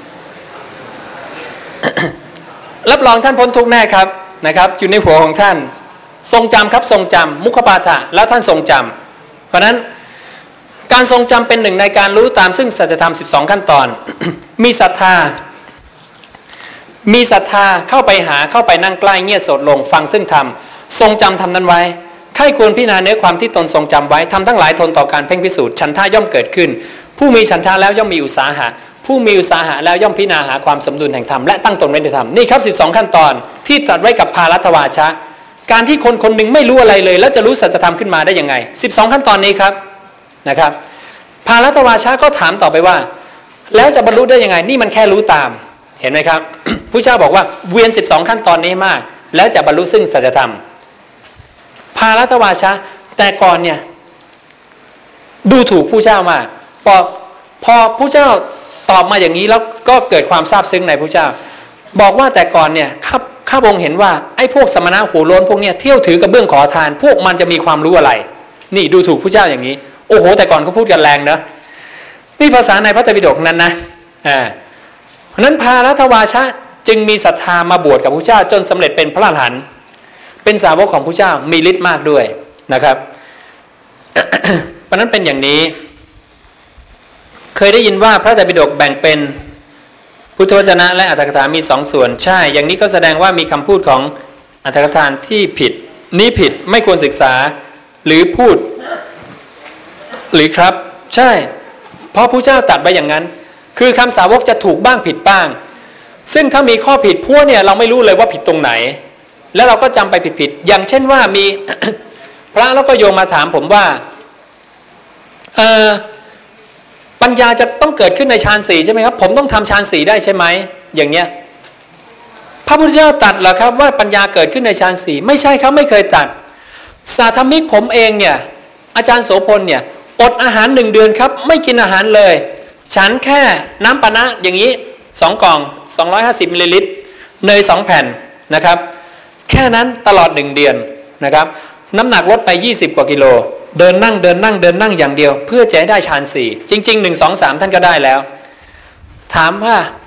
รับรองท่านพ้นทุกข์แน่ครับนะครับอยู่ในหัวของท่านทรงจำครับทรงจำมุขปาฐะแล้วท่านทรงจำเพราะนั้นการทรงจำเป็นหนึ่งในการรู้ตามซึ่งสัจธรรมสิบสองขั้นตอน มีศรัทธามีศรัทธาเข้าไปหาเข้าไปนั่งใกล้เงียบสดลงฟังซึ่งธรรมทรงจำธรรมนั้นไว้ใครควรพิจารณาเนื้อความที่ตนทรงจำไว้ทำทั้งหลายทนต่อการเพ่งพิสูจน์ฉันทะย่อมเกิดขึ้นผู้มีฉันทะแล้วย่อมมีอุตสาหะผู้มีอุตสาหะแล้วย่อมพิจารณาหาความสมดุลแห่งธรรมและตั้งตนไว้ในธรรมนี่ครับสิบสองขั้นตอนที่ตรัสไว้กับภารัตวาชะการที่คนคนหนึ่งไม่รู้อะไรเลยแล้วจะรู้สัจธรรมขึ้นมาได้ยังไงสิบสองขั้นตอนนี้ครับนะครับภารัตวาชะก็ถามต่อไปว่าแล้วจะบรรลุได้ยังไงนี่มันแค่รู้ตามเห็นไหมครับ ผู้เจ้าบอกว่าเวียนสิบสองขั้นตอนนี้มากแล้วจะบรรลุซึ่งสัจธรรมภารัตวาชะแต่ก่อนเนี่ยดูถูกผู้เจ้ามากพอพอผู้เจ้าตอบมาอย่างนี้แล้วก็เกิดความซาบซึ้งในผู้เจ้าบอกว่าแต่ก่อนเนี่ยข้าข้าพงเห็นว่าไอ้พวกสมณะหัวโล้นพวกเนี้ยเที่ยวถือกระเบื้องขอทานพวกมันจะมีความรู้อะไรนี่ดูถูกผู้เจ้าอย่างนี้โอ้โหแต่ก่อนเขาพูดกันแรงนะนี่ภาษาในพระไตรปิฎกนั้นนะอ่าเพราะนั้นภารัตวาชะจึงมีศรัทธามาบวชกับผู้เจ้าจนสำเร็จเป็นพระอรหันต์เป็นสาวกของผู้เจ้ามีฤทธิ์มากด้วยนะครับ เพราะนั้นเป็นอย่างนี้เคยได้ยินว่าพระไตรปิฎกแบ่งเป็นพุทธวจนะและอรรถกถามีสองส่วนใช่อย่างนี้ก็แสดงว่ามีคำพูดของอรรถกถาที่ผิดนี้ผิดไม่ควรศึกษาหรือพูดหรือครับใช่เพราะพระเจ้าตรัสไว้อย่างนั้นคือคำสาวกจะถูกบ้างผิดบ้างซึ่งถ้ามีข้อผิดพวกเนี่ยเราไม่รู้เลยว่าผิดตรงไหนแล้วเราก็จำไปผิดๆอย่างเช่นว่ามี พระแล้วก็โยมมาถามผมว่าเออปัญญาจะต้องเกิดขึ้นในฌานสี่ใช่ไหมครับผมต้องทำฌานสี่ได้ใช่ไหมอย่างเนี้ยพระพุทธเจ้าตรัสเหรอครับว่าปัญญาเกิดขึ้นในฌานสี่ไม่ใช่ครับไม่เคยตรัสสาธมิกผมเองเนี่ยอาจารย์โสพลเนี่ยอดอาหารหนึ่งเดือนครับไม่กินอาหารเลยฉันแค่น้ำปานะอย่างนี้สองกล่องสองร้อยห้าสิบมิลลิลิตรเนยสองแผ่นนะครับแค่นั้นตลอดหนึ่งเดือนนะครับน้ำหนักลดไปยี่สิบกว่ากิโลเดินนั่งเดินนั่งเดินนั่งอย่างเดียวเพื่อจะให้ได้ฌานสี่จริงๆหนึ่ง สอง สามท่านก็ได้แล้วถามว่า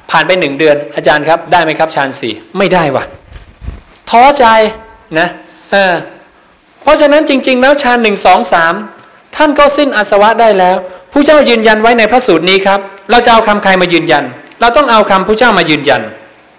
ผ่านไปหนึ่งเดือนอาจารย์ครับได้ไหมครับฌานสี่ไม่ได้วะท้อใจนะเออเพราะฉะนั้นจริงๆแล้วฌานหนึ่งสองสามท่านก็สิ้นอาสวะได้แล้วผู้เจ้ายืนยันไว้ในพระสูตรนี้ครับเราจะเอาคำใครมายืนยันเราต้องเอาคำผู้เจ้ามายืนยัน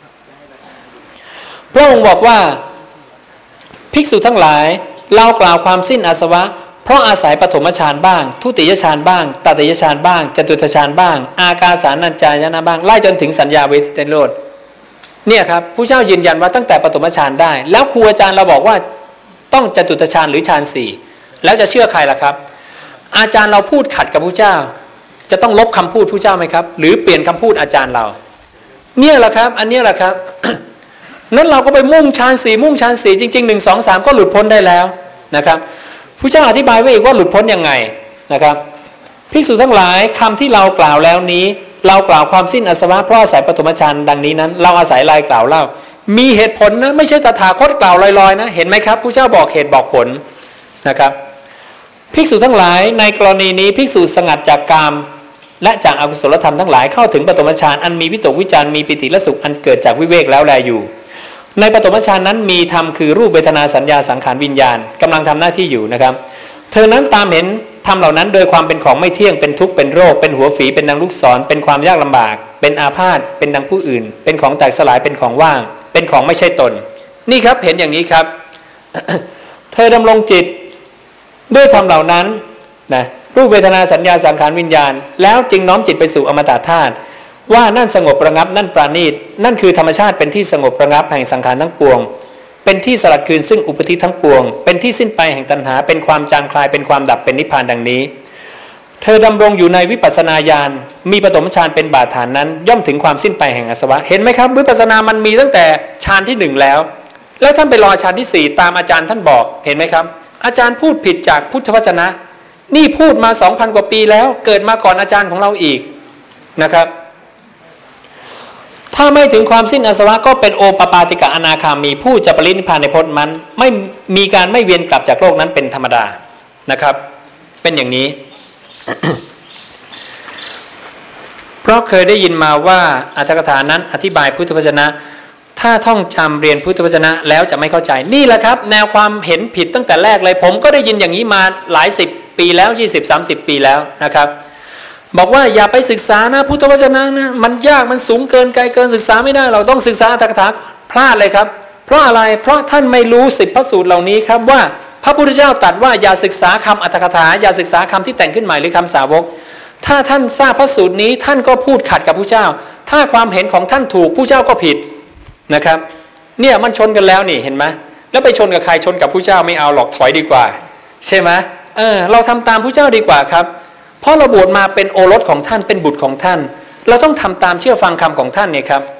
พระองค์บอกว่าภิกษุทั้งหลายเรากล่าวความสิ้นอาสวะเพราะอาศัยปฐมฌานบ้างทุติยฌานบ้างตติยฌานบ้างจตุตฌานบ้างอากาสานัญจายนะบ้างไล่จนถึงสัญญาเวทิตนิโรธเนี่ยครับผู้เจ้ายืนยันว่าตั้งแต่ปฐมฌานได้แล้วครูอาจารย์เราบอกว่าต้องจตุตฌานหรือฌานสี่แล้วจะเชื่อใครล่ะครับอาจารย์เราพูดขัดกับผู้เจ้าจะต้องลบคำพูดผู้เจ้าไหมครับหรือเปลี่ยนคำพูดอาจารย์เราเนี่ยแหละครับอันนี้แหละครับ นั้นเราก็ไปมุ่งฌานสี่มุ่งฌานสี่จริงๆหนึ่งสองสามก็หลุดพ้นได้แล้วนะครับผู้เจ้าอธิบายไว้อีกว่าหลุดพ้นยังไงนะครับภิกษุทั้งหลายคำที่เรากล่าวแล้วนี้เรากล่าวความสิ้นอาสวะเพราะอาศัยปฐมฌานดังนี้นั้นเราอาศัยลายกล่าวเล่ามีเหตุผลนะไม่ใช่ตถาคตกล่าวลอยๆนะเห็นไหมครับผู้เจ้าบอกเหตุบอกผลนะครับภิกษุทั้งหลายในกรณีนี้ภิกษุสงัดจากกามและจากอกุศลธรรมทั้งหลายเข้าถึงปฐมฌานอันมีวิตกวิจารมีปิติและสุขอันเกิดจากวิเวกแล้วแลอยู่ในปฐมฌานนั้นมีธรรมคือรูปเวทนาสัญญาสังขารวิญญาณกำลังทำหน้าที่อยู่นะครับเธอนั้นตามเห็นธรรมเหล่านั้นโดยความเป็นของไม่เที่ยงเป็นทุกข์เป็นโรคเป็นหัวฝีเป็นดังลูกศรเป็นความยากลำบากเป็นอาพาธเป็นดังผู้อื่นเป็นของแตกสลายเป็นของว่างเป็นของไม่ใช่ตนนี่ครับเห็นอย่างนี้ครับ เธอดำรงจิตด้วยธรรมเหล่านั้นนะรูปเวทนาสัญญาสังขารวิญญาณแล้วจึงน้อมจิตไปสู่อมตะธาตุว่านั่นสงบระงับนั่นปราณีตนั่นคือธรรมชาติเป็นที่สงบระงับแห่งสังขารทั้งปวงเป็นที่สลัดคืนซึ่งอุปธิทั้งปวงเป็นที่สิ้นไปแห่งตัณหาเป็นความจางคลายเป็นความดับเป็นนิพพานดังนี้เธอดำรงอยู่ในวิปัสสนาญาณมีปฐมฌานเป็นบาดฐานนั้นย่อมถึงความสิ้นไปแห่งอาสวะเห็นไหมครับวิปัสสนามันมีตั้งแต่ฌานที่หนึ่งแล้วแล้วท่านไปรอฌานที่สี่ตามอาจารย์ท่านบอกเห็นไหมครับอาจารย์พูดผิดจากพุทธวจนะนี่พูดมา สองพัน กว่าปีแล้วเกิดมาก่อนอาจารย์ของเราอีกนะครับถ้าไม่ถึงความสิ้นอาสวะก็เป็นโอปปาติกะอนาคามีผู้จะปรินิพพานในพจน์มันไม่มีการไม่เวียนกลับจากโลกนั้นเป็นธรรมดานะครับเป็นอย่างนี้ เพราะเคยได้ยินมาว่าอรรถกถานั้นอธิบายพุทธวจนะถ้าท่องจำเรียนพุทธวจนะแล้วจะไม่เข้าใจนี่แหละครับแนวความเห็นผิดตั้งแต่แรกเลยผมก็ได้ยินอย่างนี้มาหลายสิบปีแล้ว ยี่สิบ สามสิบ ปีแล้วนะครับบอกว่าอย่าไปศึกษานะพุทธวจนะนะมันยากมันสูงเกินไกลเกินศึกษาไม่ได้เราต้องศึกษาอรรถกถาพลาดเลยครับเพราะอะไรเพราะท่านไม่รู้สิบพระสูตรเหล่านี้ครับว่าพระพุทธเจ้าตรัสว่าอย่าศึกษาคำอรรถกถาอย่าศึกษาคำที่แต่งขึ้นใหม่หรือคำสาวกถ้าท่านทราบพระสูตรนี้ท่านก็พูดขัดกับผู้เจ้าถ้าความเห็นของท่านถูกผู้เจ้าก็ผิดนะครับเนี่ยมันชนกันแล้วนี่เห็นไหมแล้วไปชนกับใครชนกับผู้เจ้าไม่เอาหรอกถอยดีกว่าใช่ไหมเออเราทำตามผู้เจ้าดีกว่าครับเพราะเราบวชมาเป็นโอรสของท่านเป็นบุตรของท่านเราต้องทำตามเชื่อฟังคำของท่านเนี่ยครับ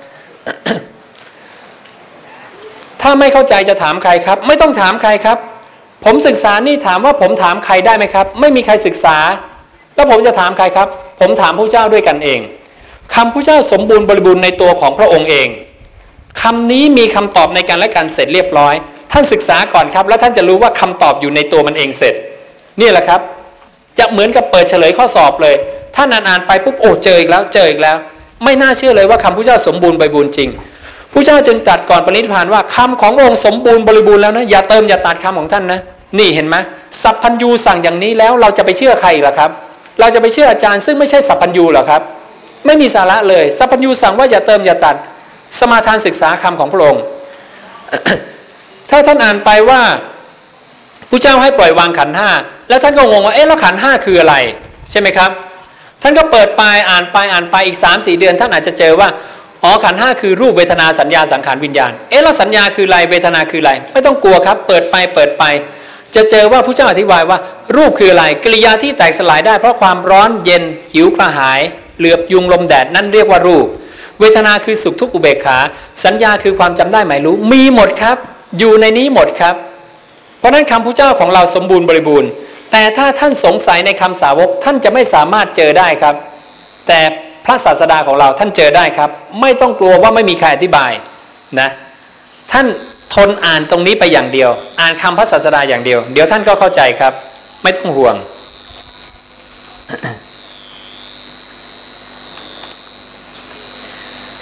ถ้าไม่เข้าใจจะถามใครครับไม่ต้องถามใครครับผมศึกษานี่ถามว่าผมถามใครได้ไหมครับไม่มีใครศึกษาแล้วผมจะถามใครครับผมถามผู้เจ้าด้วยกันเองคำผู้เจ้าสมบูรณ์บริบูรณ์ในตัวของพระองค์เองคำนี้มีคำตอบในการและการเสร็จเรียบร้อยท่านศึกษาก่อนครับแล้วท่านจะรู้ว่าคำตอบอยู่ในตัวมันเองเสร็จนี่แหละครับจะเหมือนกับเปิดเฉลยข้อสอบเลยท่านอ่านไปปุ๊บโอ้เจออีกแล้วเจออีกแล้วไม่น่าเชื่อเลยว่าคำผู้เจ้าสมบูรณ์บริบูรณ์จริงผู้เจ้าจึงตรัสก่อนปรินิพพานว่าคำขององค์สมบูรณ์บริบูรณ์แล้วนะอย่าเติมอย่าตัดคำของท่านนะนี่เห็นไหมสัพพัญญูสั่งอย่างนี้แล้วเราจะไปเชื่อใครล่ะครับเราจะไปเชื่ออาจารย์ซึ่งไม่ใช่สัพพัญญูหรอครับไม่มีสาระเลยสัพพัญญูสั่งว่าอย่าเติมอย่าตัดสมาทานศึกษาคำของพระองค์ ถ้าท่านอ่านไปว่าผู้เจ้าให้ปล่อยวางขันธ์ห้าแล้วท่านก็งงว่าเอ๊ะแล้วขันธ์ห้าคืออะไรใช่ไหมครับท่านก็เปิดไปอ่านไปอ่านไปอีก สามสี่ เดือนท่านอาจจะเจอว่าอ๋อขันธ์ห้าคือรูปเวทนาสัญญาสังขารวิญญาณเอ๊ะแล้วสัญญาคืออะไรเวทนาคืออะไรไม่ต้องกลัวครับเปิดไปเปิดไปจะเจอว่าผู้เจ้าอธิบายว่ารูปคืออะไรกิริยาที่แตกสลายได้เพราะความร้อนเย็นหิวกระหายเหลือบยุงลมแดดนั่นเรียกว่ารูปเวทนาคือสุขทุกข์อุเบกขาสัญญาคือความจำได้หมายรู้มีหมดครับอยู่ในนี้หมดครับเพราะนั้นคำพุทธเจ้าของเราสมบูรณ์บริบูรณ์แต่ถ้าท่านสงสัยในคำสาวกท่านจะไม่สามารถเจอได้ครับแต่พระศาสดาของเราท่านเจอได้ครับไม่ต้องกลัวว่าไม่มีใครอธิบายนะท่านทนอ่านตรงนี้ไปอย่างเดียวอ่านคำพระศาสดาอย่างเดียวเดี๋ยวท่านก็เข้าใจครับไม่ต้องห่วง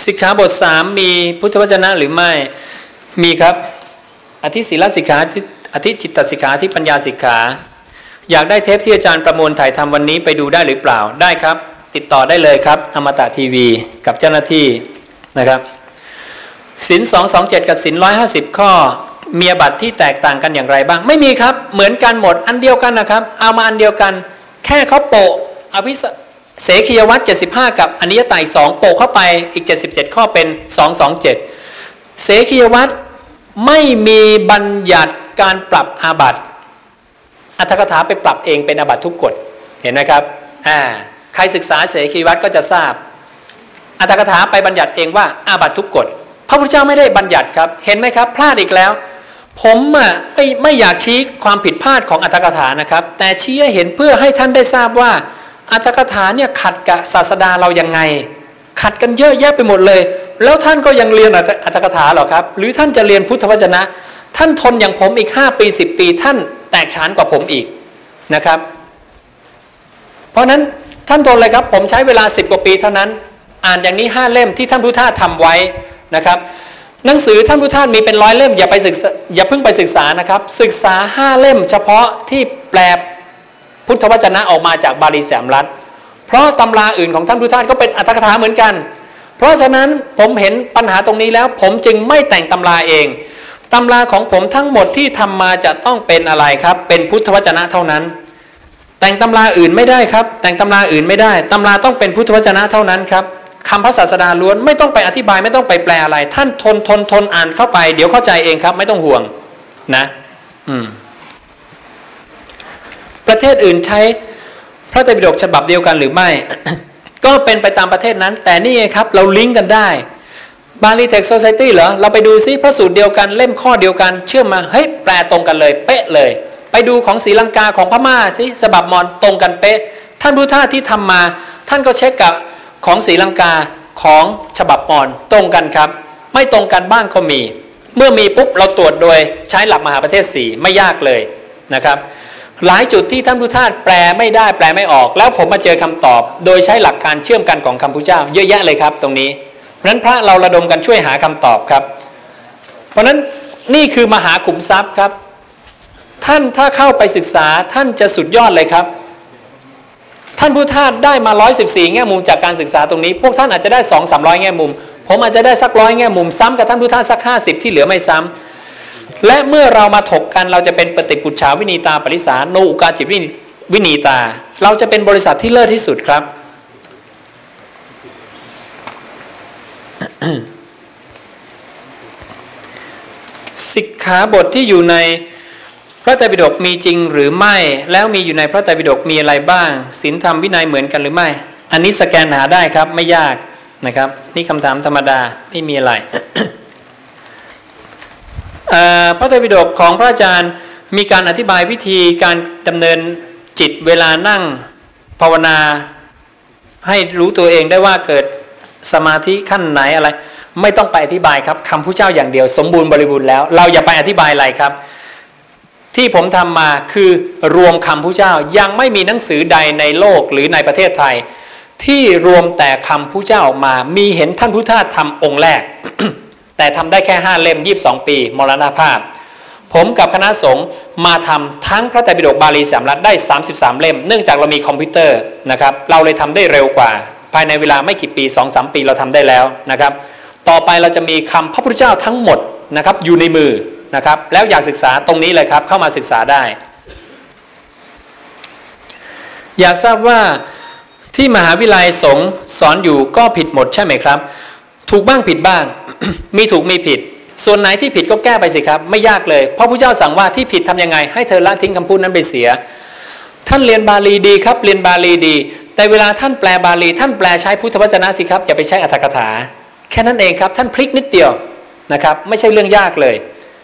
สิกขาบทสามมีพุทธวจนะหรือไม่มีครับอธิศีลสิกขาอธิจิตตสิกขาอธิปัญญาสิกขาอยากได้เทปที่อาจารย์ประมวลถ่ายทำวันนี้ไปดูได้หรือเปล่าได้ครับติดต่อได้เลยครับอมตะทีวีกับเจ้าหน้าที่นะครับศีลสองสองเจ็ดกับศีลร้อยห้าสิบข้อมีอาบัติที่แตกต่างกันอย่างไรบ้างไม่มีครับเหมือนกันหมดอันเดียวกันนะครับเอามาอันเดียวกันแค่เขาโปะอภิเสขียวัตรเจ็ดสิบห้ากับอนิยตายสองโปะเข้าไปอีกเจ็ดสิบเจ็ดข้อเป็นสองสองเจ็ดเสขียวัตรไม่มีบัญญัติการปรับอาบัติอรรถกถาไปปรับเองเป็นอาบัติทุกกฎเห็นไหมครับอ่าใครศึกษาเสขียวัตรก็จะทราบอรรถกถาไปบัญญัติเองว่าอาบัติทุกกฎพระพุทธเจ้าไม่ได้บัญญัติครับเห็นไหมครับพลาดอีกแล้วผมอ่ะไม่ไม่อยากชี้ความผิดพลาดของอรรถกถานะครับแต่ชี้ให้เห็นเพื่อให้ท่านได้ทราบว่าอรรถกถาเนี่ยขัดกับศาสดาเรายังไงขัดกันเยอะแยะไปหมดเลยแล้วท่านก็ยังเรียนอรรถกถาหรอครับหรือท่านจะเรียนพุทธวจนะท่านทนอย่างผมอีกห้าปีสิบปีท่านแตกฉานกว่าผมอีกนะครับเพราะนั้นท่านทนเลยครับผมใช้เวลาสิบกว่าปีเท่านั้นอ่านอย่างนี้ห้าเล่มที่ท่านพุทธทาสทำไว้นะครับหนังสือท่านพุทธทาสมีเป็นร้อยเล่มอย่าไปศึกษาอย่าเพิ่งไปศึกษานะครับศึกษาห้าเล่มเฉพาะที่แปลพุทธวจนะออกมาจากบาลีแสมรัฐเพราะตำราอื่นของท่านพุทธทาสก็เป็นอรรถกถาเหมือนกันเพราะฉะนั้นผมเห็นปัญหาตรงนี้แล้วผมจึงไม่แต่งตำราเองตำราของผมทั้งหมดที่ทำมาจะต้องเป็นอะไรครับเป็นพุทธวจนะเท่านั้นแต่งตำราอื่นไม่ได้ครับแต่งตำราอื่นไม่ได้ตำราต้องเป็นพุทธวจนะเท่านั้นครับคำพระศาสดาล้วนไม่ต้องไปอธิบายไม่ต้องไปแปลอะไรท่านทนทนทนอ่านเข้าไปเดี๋ยวเข้าใจเองครับไม่ต้องห่วงนะอืมประเทศอื่นใช้พระไตรปิฎกฉบับเดียวกันหรือไม่ ก็เป็นไปตามประเทศนั้นแต่นี่ครับเราลิงก์กันได้บาลีเท็กซ์โซไซตี้เหรอเราไปดูซิพระสูตรเดียวกันเล่มข้อเดียวกันเชื่อมมาเฮ้ยแปลตรงกันเลยเป๊ะเลยไปดูของศรีลังกาของพม่าสิฉบับมอญตรงกันเป๊ะท่านพุทธทาสที่ทำมาท่านก็เช็คกับของศรีลังกาของฉบับมอญตรงกันครับไม่ตรงกันบ้างก็มีเมื่อมีปุ๊บเราตรวจโดยใช้หลักมหาประเทศสี่ไม่ยากเลยนะครับหลายจุดที่ท่านพุทธทาสแปลไม่ได้แปลไม่ออกแล้วผมมาเจอคำตอบโดยใช้หลักการเชื่อมกันของคำพุทธเจ้าเยอะแยะเลยครับตรงนี้เพราะนั้นพระเราระดมกันช่วยหาคำตอบครับเพราะนั้นนี่คือมหาขุมทรัพย์ครับท่านถ้าเข้าไปศึกษาท่านจะสุดยอดเลยครับท่านพุทธทาสได้มาหนึ่งร้อยสิบสี่แง่มุมจากการศึกษาตรงนี้พวกท่านอาจจะได้ สองถึงสามร้อย แง่มุมผมอาจจะได้สักร้อยแง่มุมซ้ำกับท่านพุทธทาสสักห้าสิบที่เหลือไม่ซ้ำและเมื่อเรามาถกกันเราจะเป็นปฏิปุจฉาวินีตาปริสาโนอุกาจิตวินีตาเราจะเป็นบริษัทที่เลิศที่สุดครับ สิกขาบทที่อยู่ในพระไตรปิฎกมีจริงหรือไม่แล้วมีอยู่ในพระไตรปิฎกมีอะไรบ้างศีลธรรมวินัยเหมือนกันหรือไม่อันนี้สแกนหาได้ครับไม่ยากนะครับนี่คำถามธรรมดาไม่มีอะไร พระไตรปิฎกของพระอาจารย์มีการอธิบายวิธีการดำเนินจิตเวลานั่งภาวนาให้รู้ตัวเองได้ว่าเกิดสมาธิขั้นไหนอะไรไม่ต้องไปอธิบายครับคำพระเจ้าอย่างเดียวสมบูรณ์บริบูรณ์แล้วเราอย่าไปอธิบายอะไรครับที่ผมทำมาคือรวมคำพระเจ้ายังไม่มีหนังสือใดในโลกหรือในประเทศไทยที่รวมแต่คำพระเจ้าออกมามีเห็นท่านพุทธทาสทำองค์แรก แต่ทำได้แค่ห้าเล่มยี่สิบสองปีมรณภาพผมกับคณะสงฆ์มาทำทั้งพระไตรปิฎกบาลีสามรัฐได้สามสิบสามเล่มเนื่องจากเรามีคอมพิวเตอร์นะครับเราเลยทำได้เร็วกว่าภายในเวลาไม่กี่ปี สองถึงสาม ปีเราทำได้แล้วนะครับต่อไปเราจะมีคำพระพุทธเจ้าทั้งหมดนะครับอยู่ในมือนะครับแล้วอยากศึกษาตรงนี้เลยครับเข้ามาศึกษาได้อยากทราบว่าที่มหาวิทยาลัยสงฆ์สอนอยู่ก็ผิดหมดใช่ไหมครับถูกบ้างผิดบ้าง มีถูกมีผิดส่วนไหนที่ผิดก็แก้ไปสิครับไม่ยากเลยเพราะพระเจ้าสั่งว่าที่ผิดทำยังไงให้เธอละทิ้งคำพูดนั้นไปเสียท่านเรียนบาลีดีครับเรียนบาลีดีแต่เวลาท่านแปลบาลีท่านแปลใช้พุทธวจนะสิครับอย่าไปใช้อรรถกถาแค่นั้นเองครับท่านพลิกนิดเดียวนะครับไม่ใช่เรื่องยากเลย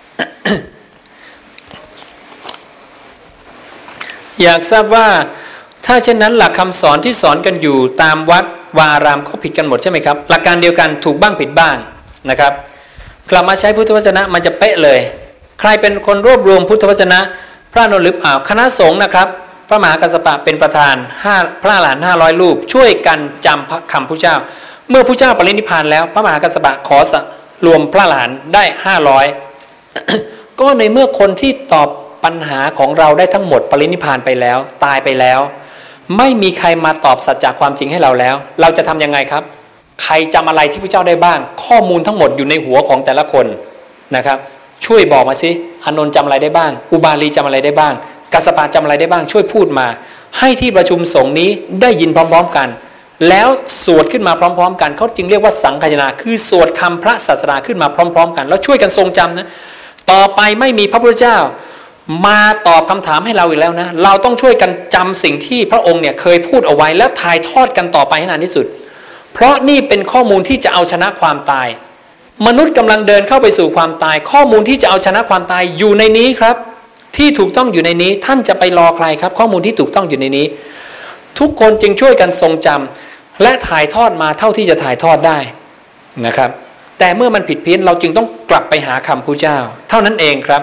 อยากทราบว่าถ้าเช่นนั้นหลักคำสอนที่สอนกันอยู่ตามวัดวารามก็ผิดกันหมดใช่ไหมครับหลักการเดียวกันถูกบ้างผิดบ้างนะครับกลับมาใช้พุทธวจนะมันจะเป๊ะเลยใครเป็นคนรวบรวมพุทธวจนะพระอนุรุปอ่าวคณะสงฆ์นะครับพระมหากัสสปะเป็นประธานห้าพระอรหันต์ห้าร้อยรูปช่วยกันจำคำพระเจ้าเมื่อพระเจ้าปรินิพพานแล้วพระมหากัสสปะขอรวมพระอรหันต์ได้ห้าร้อย ก็ในเมื่อคนที่ตอบปัญหาของเราได้ทั้งหมดปรินิพพานไปแล้วตายไปแล้วไม่มีใครมาตอบสัจจะความจริงให้เราแล้วเราจะทำยังไงครับใครจำอะไรที่พระเจ้าได้บ้างข้อมูลทั้งหมดอยู่ในหัวของแต่ละคนนะครับช่วยบอกมาสิอานนท์จำอะไรได้บ้างอุบาลีจำอะไรได้บ้างกัสสปะจำอะไรได้บ้างช่วยพูดมาให้ที่ประชุมสงฆ์นี้ได้ยินพร้อมๆกันแล้วสวดขึ้นมาพร้อมๆกันเขาจึงเรียกว่าสังฆายนาคือสวดคำพระศาสดาขึ้นมาพร้อมๆกันแล้วช่วยกันทรงจำนะต่อไปไม่มีพระพุทธเจ้ามาตอบคำถามให้เราอีกแล้วนะเราต้องช่วยกันจำสิ่งที่พระองค์เนี่ยเคยพูดเอาไว้แล้วถ่ายทอดกันต่อไปให้นานที่สุดเพราะนี่เป็นข้อมูลที่จะเอาชนะความตายมนุษย์กำลังเดินเข้าไปสู่ความตายข้อมูลที่จะเอาชนะความตายอยู่ในนี้ครับที่ถูกต้องอยู่ในนี้ท่านจะไปรอใครครับข้อมูลที่ถูกต้องอยู่ในนี้ทุกคนจึงช่วยกันทรงจำและถ่ายทอดมาเท่าที่จะถ่ายทอดได้นะครับแต่เมื่อมันผิดเพี้ยนเราจึงต้องกลับไปหาคำพระเจ้าเท่านั้นเองครับ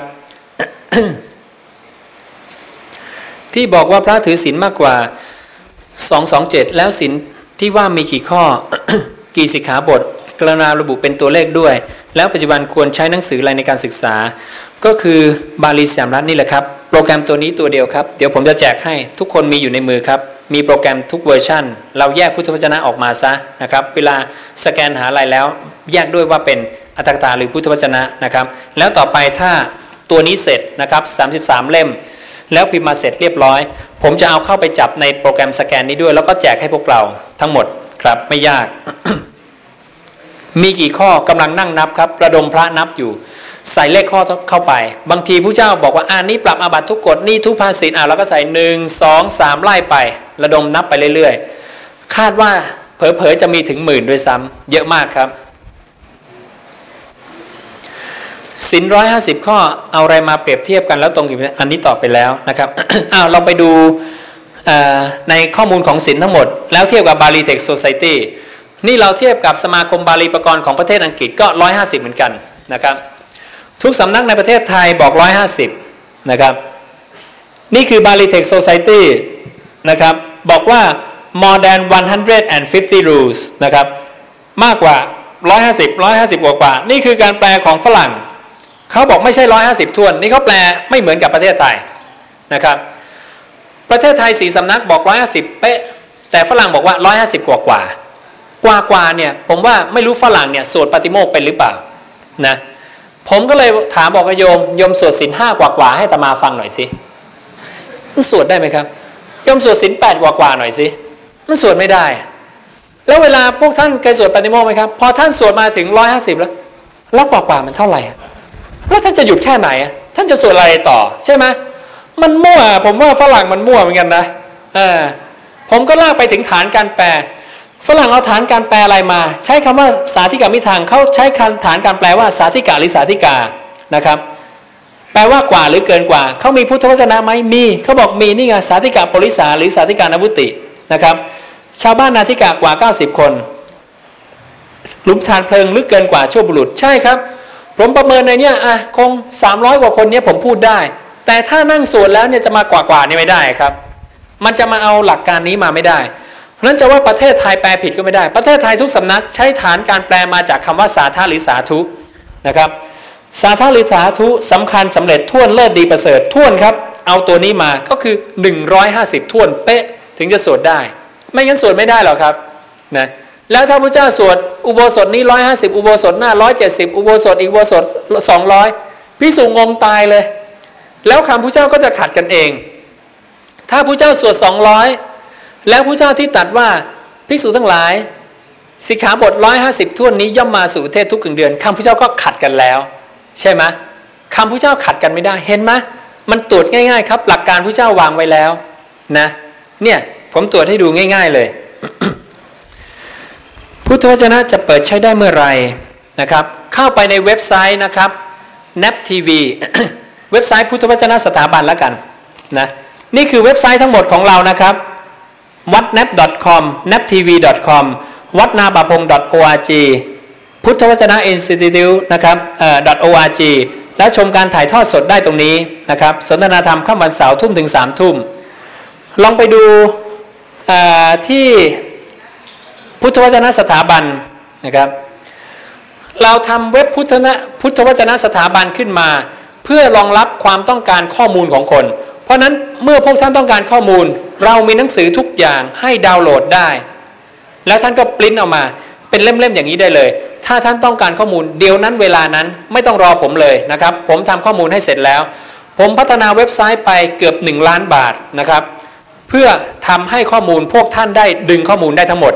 ที่บอกว่าพระถือศีลมากกว่าสองร้อยยี่สิบเจ็ดแล้วศีลที่ว่ามีกี่ข้อ กี่สิกขาบทกรุณาระบุเป็นตัวเลขด้วยแล้วปัจจุบันควรใช้หนังสืออะไรในการศึกษาก็คือบาลีสามรัฐนี่แหละครับโปรแกรมตัวนี้ตัวเดียวครับเดี๋ยวผมจะแจกให้ทุกคนมีอยู่ในมือครับมีโปรแกรมทุกเวอร์ชันเราแยกพุทธวจนะออกมาซะนะครับเวลาสแกนหาอะไรแล้วแยกด้วยว่าเป็นอัตถกถาหรือพุทธวจนะนะครับแล้วต่อไปถ้าตัวนี้เสร็จนะครับสามสิบสามเล่มแล้วพิมพ์มาเสร็จเรียบร้อยผมจะเอาเข้าไปจับในโปรแกรมสแกนนี้ด้วยแล้วก็แจกให้พวกเราทั้งหมดครับไม่ยาก มีกี่ข้อกำลังนั่งนับครับระดมพระนับอยู่ใส่เลขข้อเข้าไปบางทีผู้เจ้าบอกว่าอ่านี้ปรับอาบัติทุกกฎนี่ทุพภาสิทธิ์อ่าเราก็ใส่หนึ่งสองสามไล่ไประดมนับไปเรื่อยๆคาดว่าเผลอๆจะมีถึงหมื่นด้วยซ้ำเยอะมากครับศีลร้อยห้าสิบข้อเอาอะไรมาเปรียบเทียบกันแล้วตรงกับอันนี้ตอบไปแล้วนะครับ อ้าวเราไปดูในข้อมูลของศีลทั้งหมดแล้วเทียบกับบาลีเท็กซ์โซไซตี้นี่เราเทียบกับสมาคมบาลีประกรณ์ของประเทศอังกฤษก็ร้อยห้าสิบเหมือนกันนะครับทุกสำนักในประเทศไทยบอกร้อยห้าสิบนะครับนี่คือบาลีเท็กซ์โซไซตี้นะครับบอกว่า more than one hundred fifty rules นะครับมากกว่าหนึ่งร้อยห้าสิบ หนึ่งร้อยห้าสิบกว่ากว่านี่คือการแปลของฝรั่งเขาบอกไม่ใช่หนึ่งร้อยห้าสิบทวนนี่เขาแปลไม่เหมือนกับประเทศไทยนะครับประเทศไทยสี่สำนักบอกหนึ่งร้อยห้าสิบเป๊ะแต่ฝรั่งบอกว่าหนึ่งร้อยห้าสิบกว่ากว่ากว่ากว่าเนี่ยผมว่าไม่รู้ฝรั่งเนี่ยสวดปาฏิโมกข์เป็นหรือเปล่านะผมก็เลยถามบอกกับโยมโยมสวดศีลห้ากว่ากว่าให้อาตมาฟังหน่อยสิมันสวดได้ไหมครับโยมสวดศีลแปดกว่ากว่าหน่อยสิมันสวดไม่ได้แล้วเวลาพวกท่านเคยสวดปาฏิโมกข์ไหมครับพอท่านสวดมาถึงหนึ่งร้อยห้าสิบแล้วแล้วกว่ากว่ามันเท่าไหร่แล้วท่านจะหยุดแค่ไหนท่านจะสวดอะไรต่อใช่ไหมมันมั่วผมว่าฝรั่งมันมั่วเหมือนกันนะเออผมก็ลากไปถึงฐานการแปลฝรั่งเอาฐานการแปลอะไรมาใช้คำว่าสาธิกามิทางเขาใช้ฐานการแปลว่าสาธิกาหรือสาธิกานะครับแปลว่ากว่าหรือเกินกว่าเขามีพุทธวจนะไหมมีเขาบอกมีนี่ไงสาธิกาปริสาหรือสาธิกานวุตินะครับชาวบ้านนาธิกากว่าเก้าสิบคนหลุมฐานเพลิงหรือเกินกว่าชั่วบุรุษใช่ครับผมประเมินในเนี้ยอ่ะคงสามร้อยกว่าคนเนี้ยผมพูดได้แต่ถ้านั่งสวดแล้วเนี่ยจะมากว่ากว่านี่ไม่ได้ครับมันจะมาเอาหลักการนี้มาไม่ได้เพราะฉะนั้นจะว่าประเทศไทยแปลผิดก็ไม่ได้ประเทศไทยทุกสำนักใช้ฐานการแปลมาจากคำว่าสาธาหรือสาธุนะครับสาธาหรือสาธุสำคัญสำเร็จท่วนเลิศดีประเสริฐท่วนครับเอาตัวนี้มาก็คือหนึ่งร้อยห้าสิบท่วนเป๊ะถึงจะสวดได้ไม่งั้นสวดไม่ได้หรอกครับนะแล้วถ้าพระเจ้าสวดอุโบสถนี้หนึ่งร้อยห้าสิบอุโบสถหน้าหนึ่งร้อยเจ็ดสิบอุโบสถอีกอุโบสถสองร้อยภิกษุงงตายเลยแล้วคำพระเจ้าก็จะขัดกันเองถ้าพระเจ้าสวดสองร้อยแล้วพระเจ้าที่ตรัสว่าภิกษุทั้งหลายสิกขาบทหนึ่งร้อยห้าสิบท่วนนี้ย่อมมาสู่เทศทุกกึ่งเดือนคำพระเจ้าก็ขัดกันแล้วใช่ไหมคำพระเจ้าขัดกันไม่ได้เห็นไหมมันตรวจง่ายๆครับหลักการพระเจ้าวางไว้แล้วนะเนี่ยผมตรวจให้ดูง่ายๆเลย พุทธวจนะจะเปิดใช้ได้เมื่อไหร่นะครับเข้าไปในเว็บไซต์นะครับ เน็ป ที วี เว็บไซต์พุทธวจนะสถาบันแล้วกันนะนี่คือเว็บไซต์ทั้งหมดของเรานะครับวัด เน็ป ดอท คอม เน็ป ที วี ดอท คอม วัดนาบาพง ดอท โอ อาร์ จี พุทธวจนะ อินสติทิวต์ นะครับเอ่อ .org แล้วชมการถ่ายทอดสดได้ตรงนี้นะครับสนทนาธรรมค่ำวันเสาร์ทุ่มถึงสามทุ่มลองไปดูที่พุทธวจนะสถาบันนะครับเราทำเว็บพุทธนะพุทธวจนะสถาบันขึ้นมาเพื่อรองรับความต้องการข้อมูลของคนเพราะนั้นเมื่อพวกท่านต้องการข้อมูลเรามีหนังสือทุกอย่างให้ดาวน์โหลดได้แล้วท่านก็ปริ้นออกมาเป็นเล่มๆอย่างนี้ได้เลยถ้าท่านต้องการข้อมูลเดี๋ยวนั้นเวลานั้นไม่ต้องรอผมเลยนะครับผมทำข้อมูลให้เสร็จแล้วผมพัฒนาเว็บไซต์ไปเกือบหนึ่งล้านบาทนะครับเพื่อทำให้ข้อมูลพวกท่านได้ดึงข้อมูลได้ทั้งหมด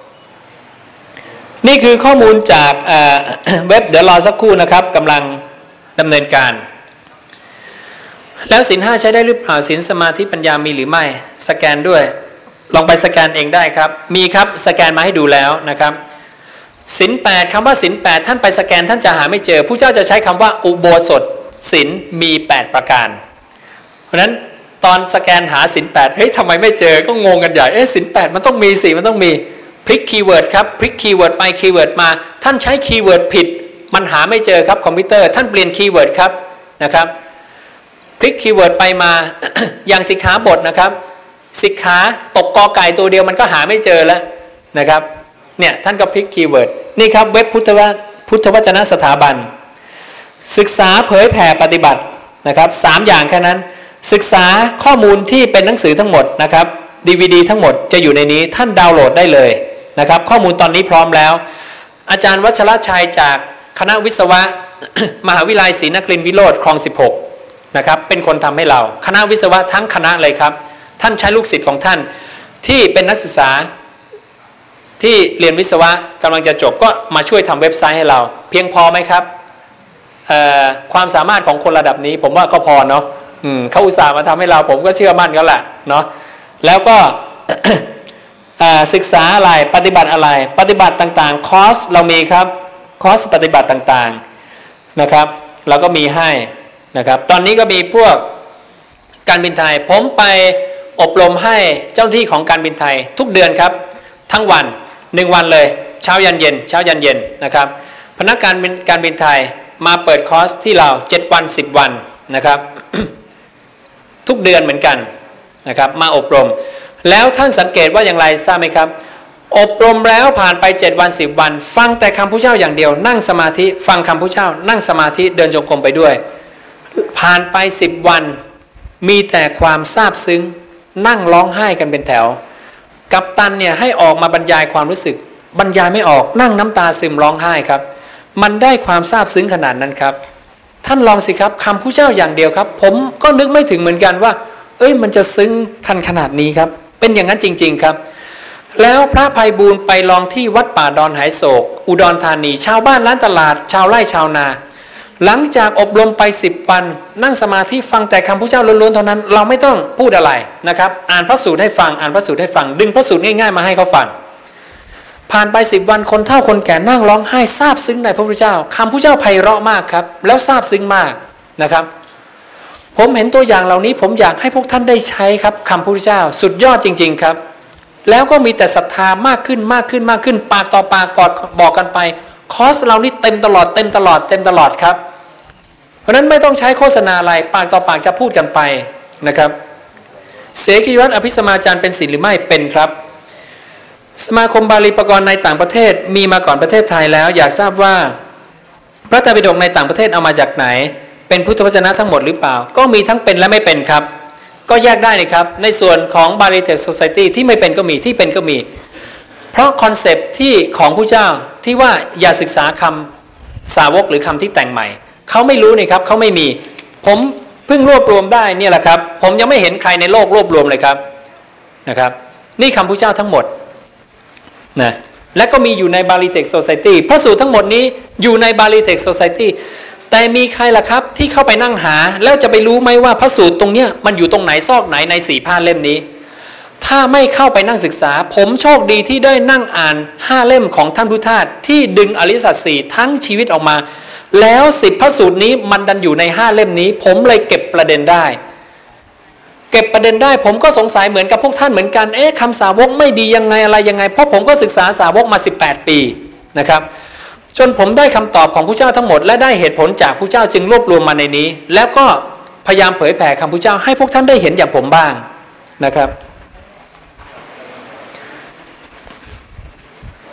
นี่คือข้อมูลจากเเว็บเดี๋ยวรอสักครู่นะครับกำลังดำเนินการแล้วศีลห้าใช้ได้หรือเปล่าศีลสมาธิปัญญามีหรือไม่สแกนด้วยลองไปสแกนเองได้ครับมีครับสแกนมาให้ดูแล้วนะครับศีลแปดคำว่าศีลแปดท่านไปสแกนท่านจะหาไม่เจอผู้เจ้าจะใช้คำว่าอุโบสถศีลมีแปดประการเพราะฉะนั้นตอนสแกนหาศีลแปดเฮ้ยทำไมไม่เจอก็งงกันใหญ่เอ๊ะศีลแปดมันต้องมีสิมันต้องมีพลิกคีย์เวิร์ดครับพลิกคีย์เวิร์ดไปคีย์เวิร์ดมาท่านใช้คีย์เวิร์ดผิดมันหาไม่เจอครับคอมพิวเตอร์ท่านเปลี่ยนคีย์เวิร์ดครับนะครับพลิกคีย์เวิร์ดไปมา อย่างสิกขาบทนะครับสิกขาตกกอไก่ตัวเดียวมันก็หาไม่เจอแล้วนะครับเนี่ยท่านก็พลิกคีย์เวิร์ดนี่ครับเว็บพุทธวพุทธวจนะสถาบันศึกษาเผยแผ่ปฏิบัตินะครับสามอย่างแค่นั้นศึกษาข้อมูลที่เป็นหนังสือทั้งหมดนะครับดี วี ดี ทั้งหมดจะอยู่ในนี้ท่านดาวน์โหลดได้เลยนะครับข้อมูลตอนนี้พร้อมแล้วอาจารย์วัชรชัยจากคณะวิศวะ มหาวิทยาลัยศรีนครินทรวิโรธคลองสิบหกนะครับเป็นคนทำให้เราคณะวิศวะทั้งคณะเลยครับท่านใช้ลูกศิษย์ของท่านที่เป็นนักศึกษาที่เรียนวิศวะกำลังจะจบก็มาช่วยทำเว็บไซต์ให้เราเพียงพอไหมครับความสามารถของคนระดับนี้ผมว่าก็พอเนาะเขาอุตส่าห์มาทำให้เราผมก็เชื่อมั่นกันแหละเนาะแล้วก็ ศึกษาอะไรปฏิบัติอะไรปฏิบัติต่างๆคอร์สเรามีครับคอร์สปฏิบัติต่างๆนะครับเราก็มีให้นะครับตอนนี้ก็มีพวกการบินไทยผมไปอบรมให้เจ้าหน้าที่ของการบินไทยทุกเดือนครับทั้งวันหนึ่งวันเลยเช้ายันเย็นเช้ายันเย็นนะครับพนักงานการบินไทยมาเปิดคอร์สที่เราเจ็ดวันสิบวันนะครับ ทุกเดือนเหมือนกันนะครับมาอบรมแล้วท่านสังเกตว่าอย่างไรทราบไหมครับอบรมแล้วผ่านไปเจ็ดวันสิบวันฟังแต่คำพุทธเจ้าอย่างเดียวนั่งสมาธิฟังคำพุทธเจ้านั่งสมาธิเดินจงกรมไปด้วยผ่านไปสิบวันมีแต่ความซาบซึ้งนั่งร้องไห้กันเป็นแถวกัปตันเนี่ยให้ออกมาบรรยายความรู้สึกบรรยายไม่ออกนั่งน้ำตาซึมร้องไห้ครับมันได้ความซาบซึ้งขนาดนั้นครับท่านลองสิครับคำพุทธเจ้าอย่างเดียวครับผมก็นึกไม่ถึงเหมือนกันว่าเอ้ยมันจะซึ้งคันขนาดนี้ครับเป็นอย่างนั้นจริงๆครับแล้วพระไพบูลย์ไปลองที่วัดป่าดอนหายโศกอุดรธานีชาวบ้านร้านตลาดชาวไร่ชาวนาหลังจากอบรมไปสิบวันนั่งสมาธิฟังแต่คำพุทธเจ้าล้วนๆเท่านั้นเราไม่ต้องพูดอะไรนะครับอ่านพระสูตรให้ฟังอ่านพระสูตรให้ฟังดึงพระสูตรง่ายๆมาให้เขาฟังผ่านไปสิบวันคนเฒ่าคนแก่นั่งร้องไห้ซาบซึ้งในพระพุทธเจ้าคำพุทธเจ้าไพเราะมากครับแล้วซาบซึ้งมากนะครับผมเห็นตัวอย่างเหล่านี้ผมอยากให้พวกท่านได้ใช้ครับคำพุทธเจ้าสุดยอดจริงๆครับแล้วก็มีแต่ศรัทธามากขึ้นมากขึ้นมากขึ้นปากต่อปากกอดบอกกันไปคอร์สเรานี่เต็มตลอดเต็มตลอดเต็มตลอดครับเพราะนั้นไม่ต้องใช้โฆษณาอะไรปากต่อปากจะพูดกันไปนะครับเสกีวัตรอภิสมาจารย์เป็นศีลหรือไม่เป็นครับสมาคมบาลีปกรณ์ในต่างประเทศมีมาก่อนประเทศไทยแล้วอยากทราบว่าพระไตรปิฎกในต่างประเทศเอามาจากไหนเป็นพุทธวจนะทั้งหมดหรือเปล่าก็มีทั้งเป็นและไม่เป็นครับก็แยกได้นะครับในส่วนของ Bali Text Society ที่ไม่เป็นก็มีที่เป็นก็มีเพราะคอนเซปต์ที่ของผู้เจ้าที่ว่าอย่าศึกษาคำสาวกหรือคำที่แต่งใหม่เขาไม่รู้นี่ครับเขาไม่มีผมเพิ่งรวบรวมได้เนี่ยแหละครับผมยังไม่เห็นใครในโลกรวบรวมเลยครับนะครับนี่คำพุทธเจ้าทั้งหมดนะและก็มีอยู่ใน Bali Text Society พระสูตรทั้งหมดนี้อยู่ใน Bali Text Society แต่มีใครล่ะครับที่เข้าไปนั่งหาแล้วจะไปรู้ไหมว่าพระสูตรตรงเนี้ยมันอยู่ตรงไหนซอกไหนในสี่ผ้าเล่มนี้ถ้าไม่เข้าไปนั่งศึกษาผมโชคดีที่ได้นั่งอ่านห้าเล่มของท่านพุทธทาสที่ดึงอริยสัจสี่ทั้งชีวิตออกมาแล้วสิบพระสูตรนี้มันดันอยู่ในห้าเล่มนี้ผมเลยเก็บประเด็นได้เก็บประเด็นได้ผมก็สงสัยเหมือนกับพวกท่านเหมือนกันเอ๊ะคำสาวกไม่ดียังไงอะไรยังไงเพราะผมก็ศึกษาสาวกมาสิบแปดปีนะครับจนผมได้คำตอบของพระเจ้าทั้งหมดและได้เหตุผลจากพระเจ้าจึงรวบรวมมาในนี้แล้วก็พยายามเผยแผ่คำพระเจ้าให้พวกท่านได้เห็นอย่างผมบ้างนะครับ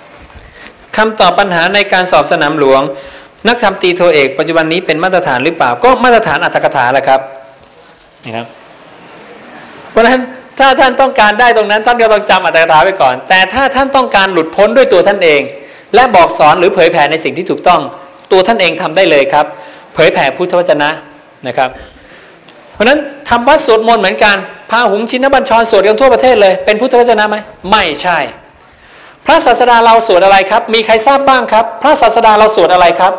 คำตอบปัญหาในการสอบสนามหลวงนักธรรมตรีโทเอกปัจจุบันนี้เป็นมาตรฐานหรือเปล่าก็มาตรฐานอัตถกถาแหละครับนะครับเพราะฉะนั้นถ้าท่านต้องการได้ตรงนั้นท่านก็ต้องจำอัตถกถาไว้ก่อนแต่ถ้าท่านต้องการหลุดพ้นด้วยตัวท่านเองและบอกสอนหรือเผยแผ่ในสิ่งที่ถูกต้องตัวท่านเองทำได้เลยครับเผยแผ่พุทธวจนะนะครับเพราะฉะนั้นทำวัดสวดมนต์เหมือนกันพาหุงชินบัญชรสวดกันทั่วประเทศเลยเป็นพุทธวจนะไหมไม่ใช่พระศาสดาเราสวดอะไรครับมีใครทราบบ้างครับพระศาสดาเราสวดอะไรครับ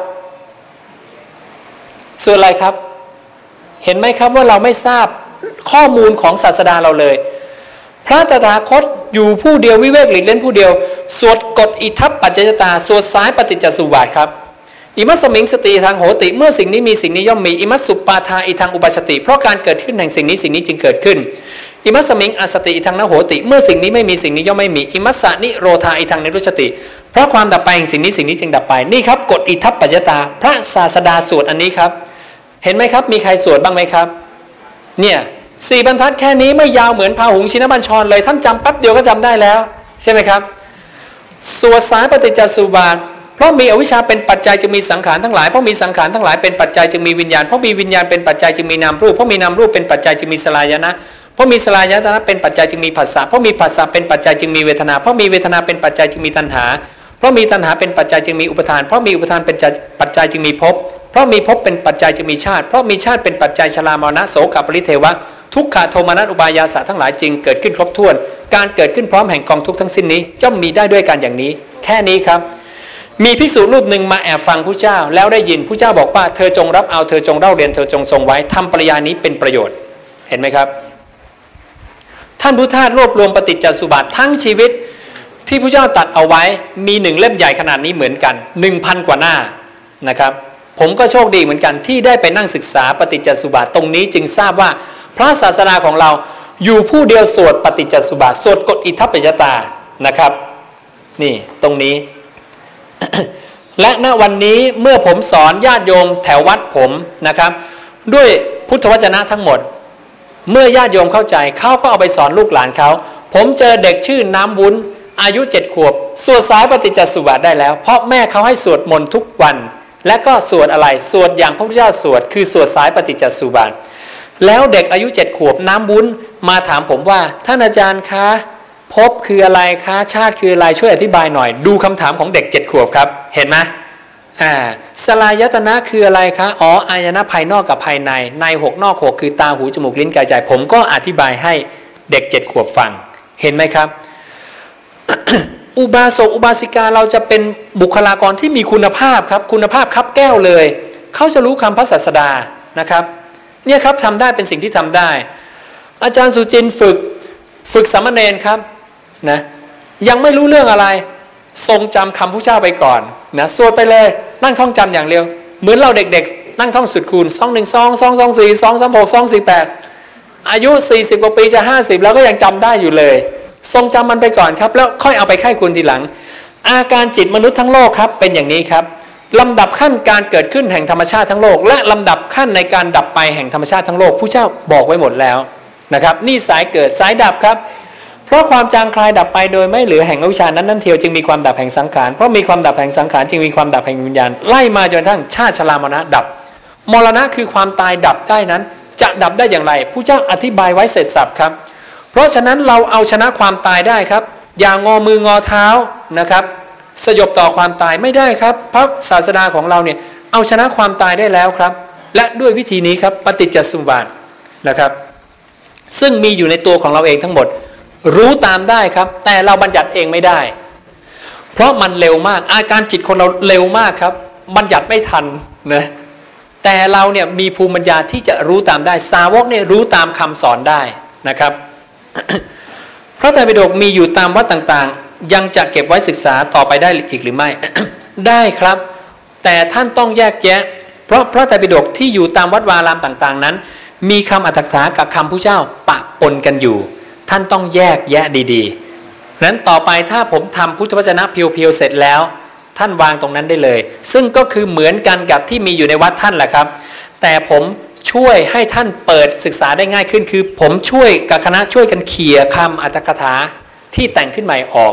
สวดอะไรครับเห็นไหมครับว่าเราไม่ทราบข้อมูลของศาสดาเราเลยพระตถาคตอยู่ผู้เดียววิเวกหลีกเล่นผู้เดียวสวดกฎอิทัปปัจจยตาสวดสายปฏิจจสุบาทครับอิมัสสมิงสติทางโหติเมื่อสิ่งนี้มีสิ่งนี้ย่อมมีอิมัสสุปาทาอิทางอุปชติเพราะการเกิดขึ้นแห่งสิ่งนี้สิ่งนี้จึงเกิดขึ้นอิมัสสมิงอสติอิทางนโหติเมื่อสิ่งนี้ไม่มีสิ่งนี้ย่อมไม่มีอิมัสสนิโรธาอิทางนิรุชติเพราะความดับไปแห่งสิ่งนี้สิ่งนี้จึงดับไปนี่ครับกฎอิทัปปัจจยตาพระศาสดาสวดอันนี้ครับเห็นไหมครับมีใครสวดบ้างไหมครับเนี่ยสี่บรรทัดแค่นี้ไม่ยาวเหมือนพาหุงชินบัญชรเลยท่านจำแป๊บเดียวก็จำได้แล้วใช่ไหมครับสวดสายปฏิจจสุบาทเพราะมีอวิชชาเป็นปัจจัยจึงมีสังขารทั้งหลายเพราะมีสังขารทั้งหลายเป็นปัจจัยจึงมีวิญญาณเพราะมีวิญญาณเป็นปัจจัยจึงมีนามรูปเพราะมีนามรูปเป็นปัจจัยจึงมีสลายนะเพราะมีสลายนะเป็นปัจจัยจึงมีผัสสะเพราะมีผัสสะเป็นปัจจัยจึงมีเวทนาเพราะมีเวทนาเป็นปัจจัยจึงมีตัณหาเพราะมีตัณหาเป็นปัจจัยจึงมีอุปทานเพราะมีอุปทานเป็นปัจจัยจึงมีภพเพราะมีภพเป็นปัจจัยจึงมีชาติเพราะมีชาติเป็นปัจจัยชรามรณะโสกปริเทวะทุกขโทมนัสอุบายาสะทั้งหลายจึงเกิดขึ้นครบถ้วนการเกิดขึ้นพร้อมแห่งกองทุกข์ทั้งสิ้นนี้ย่อมมีได้ด้วยกันอย่างนี้แค่นี้ครับมีภิกษุรูปหนึ่งมาแอบฟังผู้เจ้าแล้วได้ยินผู้เจ้าบอกว่าเธอจงรับเอาเธอจงเล่าเรียนเธอจงทรงไว้ทำปริยานี้เป็นประโยชน์เห็นไหมครับท่านพุทธทาสรวบรวมปฏิจจสุบาททั้งชีวิตที่ผู้เจ้าตัดเอาไว้มีหนึ่งเล่มใหญ่ขนาดนี้เหมือนกัน หนึ่งพัน กว่าหน้านะครับผมก็โชคดีเหมือนกันที่ได้ไปนั่งศึกษาปฏิจจสุบาทตรงนี้จึงทราบว่าพระศาสดาของเราอยู่ผู้เดียวสวดปฏิจจสุบาทสวดกฎอิทัปปัจจยตานะครับนี่ตรงนี้ และณวันนี้เมื่อผมสอนญาติโยมแถววัดผมนะครับด้วยพุทธวจนะทั้งหมดเมื่อญาติโยมเข้าใจเขาก็เอาไปสอนลูกหลานเขาผมเจอเด็กชื่อน้ำวุ้นอายุเจ็ดขวบสวดสายปฏิจจสุบาทได้แล้วเพราะแม่เขาให้สวดมนต์ทุกวันและก็สวดอะไรสวดอย่างพระพุทธเจ้าสวดคือสวดสายปฏิจจสุบาทแล้วเด็กอายุเจ็ดขวบน้ำวุ้นมาถามผมว่าท่านอาจารย์คะภพคืออะไรคะชาติคืออะไรช่วยอธิบายหน่อยดูคำถามของเด็กเจ็ดขวบครับเห็นไหมอ่าสลายตนะคืออะไรคะอ๋ออายนะภายนอกกับภายในในหกนอกหกคือตาหูจมูกลิ้นกายใจผมก็อธิบายให้เด็กเจ็ดขวบฟังเห็นไหมครับ อุบาสกอุบาสิกาเราจะเป็นบุคลากรที่มีคุณภาพครับคุณภาพคับแก้วเลยเขาจะรู้คำพระศาสดานะครับเนี่ยครับทำได้เป็นสิ่งที่ทำได้อาจารย์สุจินต์ฝึกฝึกสามเณรครับนะยังไม่รู้เรื่องอะไรทรงจำคำพระเจ้าไปก่อนนะสวดไปเลยนั่งท่องจำอย่างเร็วเหมือนเราเด็กๆนั่งท่องสุดคูณสองหนึ่งสองสองสองสี่สองสามหกสองสี่แปดอายุสี่สิบกว่าปีจะห้าสิบแล้วก็ยังจำได้อยู่เลยทรงจำมันไปก่อนครับแล้วค่อยเอาไปไข้ควรทีหลังอาการจิตมนุษย์ทั้งโลกครับเป็นอย่างนี้ครับลำดับขั้นการเกิดขึ้นแห่งธรรมชาติทั้งโลกและลำดับขั้นในการดับไปแห่งธรรมชาติทั้งโลกผู้เจ้าบอกไว้หมดแล้วนะครับนี่สายเกิดสายดับครับเพราะความจางคลายดับไปโดยไม่เหลือแห่งอวิชชานั้นนั่นเทียวจึงมีความดับแห่งสังขารเพราะมีความดับแห่งสังขารจึงมีความดับแห่งวิญญาณไล่มาจนกระทั่งชาติชรามรณะดับมรณะคือความตายดับได้นั้นจะดับได้อย่างไรผู้เจ้าอธิบายไว้เสร็จสับครับเพราะฉะนั้นเราเอาชนะความตายได้ครับอย่างงอมืองอเท้านะครับสยบต่อความตายไม่ได้ครับพระศาสดาของเราเนี่ยเอาชนะความตายได้แล้วครับและด้วยวิธีนี้ครับปฏิจจสมุปบาทนะครับซึ่งมีอยู่ในตัวของเราเองทั้งหมดรู้ตามได้ครับแต่เราบัญญัติเองไม่ได้เพราะมันเร็วมากอาการจิตคนเราเร็วมากครับบัญญัติไม่ทันนะแต่เราเนี่ยมีภูมิปัญญาที่จะรู้ตามได้สาวกเนี่ยรู้ตามคำสอนได้นะครับ พระไตรปิฎกมีอยู่ตามวัดต่างๆยังจะเก็บไว้ศึกษาต่อไปได้อีกหรือไม่ ได้ครับแต่ท่านต้องแยกแยะเพราะพระไตรปิฎกที่อยู่ตามวัดวารามต่างๆนั้นมีคำอรรถกถากับคำพุทธเจ้าปะปนกันอยู่ท่านต้องแยกแยะดีๆนั้นต่อไปถ้าผมทำพุทธวจนะเพียวๆเสร็จแล้วท่านวางตรงนั้นได้เลยซึ่งก็คือเหมือนกันกับที่มีอยู่ในวัดท่านแหละครับแต่ผมช่วยให้ท่านเปิดศึกษาได้ง่ายขึ้นคือผมช่วยกับคณะช่วยกันเขี่ยคำอรรถกถาที่แต่งขึ้นใหม่ออก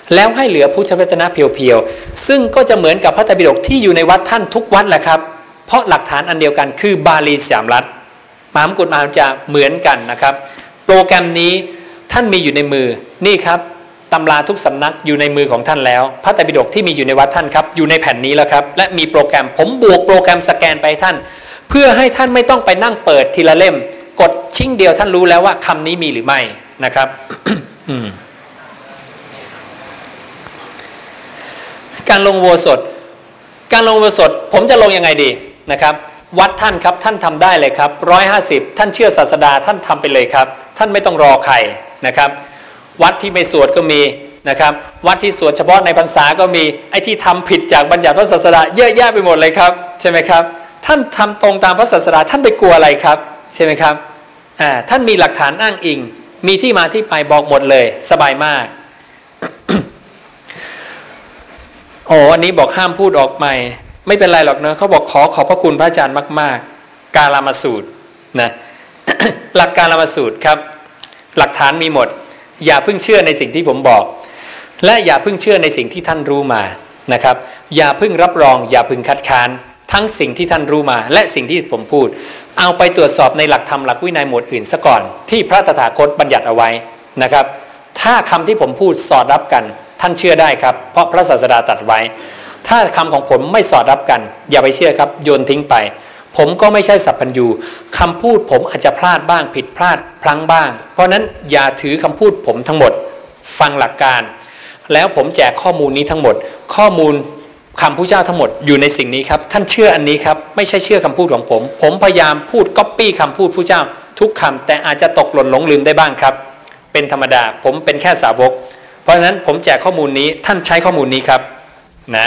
แล้วให้เหลือพุทธวจนะเพียวๆซึ่งก็จะเหมือนกับพระไตรปิฎกที่อยู่ในวัดท่านทุกวัดแหละครับเพราะหลักฐานอันเดียวกันคือบาลีสามรัฐมหามกุฏมหาจะเหมือนกันนะครับโปรแกรมนี้ท่านมีอยู่ในมือนี่ครับตำราทุกสำนักอยู่ในมือของท่านแล้วพระไตรปิฎกที่มีอยู่ในวัดท่านครับอยู่ในแผ่นนี้แล้วครับและมีโปรแกรมผมบวกโปรแกรมสแกนไปท่านเพื่อให้ท่านไม่ต้องไปนั่งเปิดทีละเล่มกดชิ่งเดียวท่านรู้แล้วว่าคำนี้มีหรือไม่นะครับ การลงอุโบสถการลงอุโบสถผมจะลงยังไงดีนะครับวัดท่านครับท่านทำได้เลยครับร้อยห้าสิบท่านเชื่อศาสดาท่านทำไปเลยครับท่านไม่ต้องรอใครนะครับวัดที่ไม่สวดก็มีนะครับวัดที่สวดเฉพาะในพรรษาก็มีไอ้ที่ทำผิดจากบัญญัติพระศาสดาเยอะแยะไปหมดเลยครับใช่ไหมครับท่านทำตรงตามพระศาสดาท่านไปกลัวอะไรครับใช่ไหมครับอ่าท่านมีหลักฐานอ้างอิงมีที่มาที่ไปบอกหมดเลยสบายมาก โอ้อันนี้บอกห้ามพูดออกใหม่ไม่เป็นไรหรอกนะเขาบอกขอขอบพระคุณพระอาจารย์มากๆกาลามสูตรนะ หลักการลามสูตรครับหลักฐานมีหมดอย่าเพิ่งเชื่อในสิ่งที่ผมบอกและอย่าเพิ่งเชื่อในสิ่งที่ท่านรู้มานะครับอย่าเพิ่งรับรองอย่าเพิ่งคัดค้านทั้งสิ่งที่ท่านรู้มาและสิ่งที่ผมพูดเอาไปตรวจสอบในหลักธรรมหลักวินัยหมวดอื่นซะก่อนที่พระตถาคตบัญญัติเอาไว้นะครับถ้าคำที่ผมพูดสอดรับกันท่านเชื่อได้ครับเพราะพระศาสดาตรัสไว้ถ้าคำของผมไม่สอดรับกันอย่าไปเชื่อครับโยนทิ้งไปผมก็ไม่ใช่สัพพัญญูคำพูดผมอาจจะพลาดบ้างผิดพลาดพลั้งบ้างเพราะนั้นอย่าถือคำพูดผมทั้งหมดฟังหลักการแล้วผมแจกข้อมูลนี้ทั้งหมดข้อมูลคำพระเจ้าทั้งหมดอยู่ในสิ่งนี้ครับท่านเชื่ออันนี้ครับไม่ใช่เชื่อคำพูดของผมผมพยายามพูดก๊อปปี้คำพูดพระเจ้าทุกคำแต่อาจจะตกหล่นหลงลืมได้บ้างครับเป็นธรรมดาผมเป็นแค่สาวกเพราะฉะนั้นผมแจกข้อมูลนี้ท่านใช้ข้อมูลนี้ครับนะ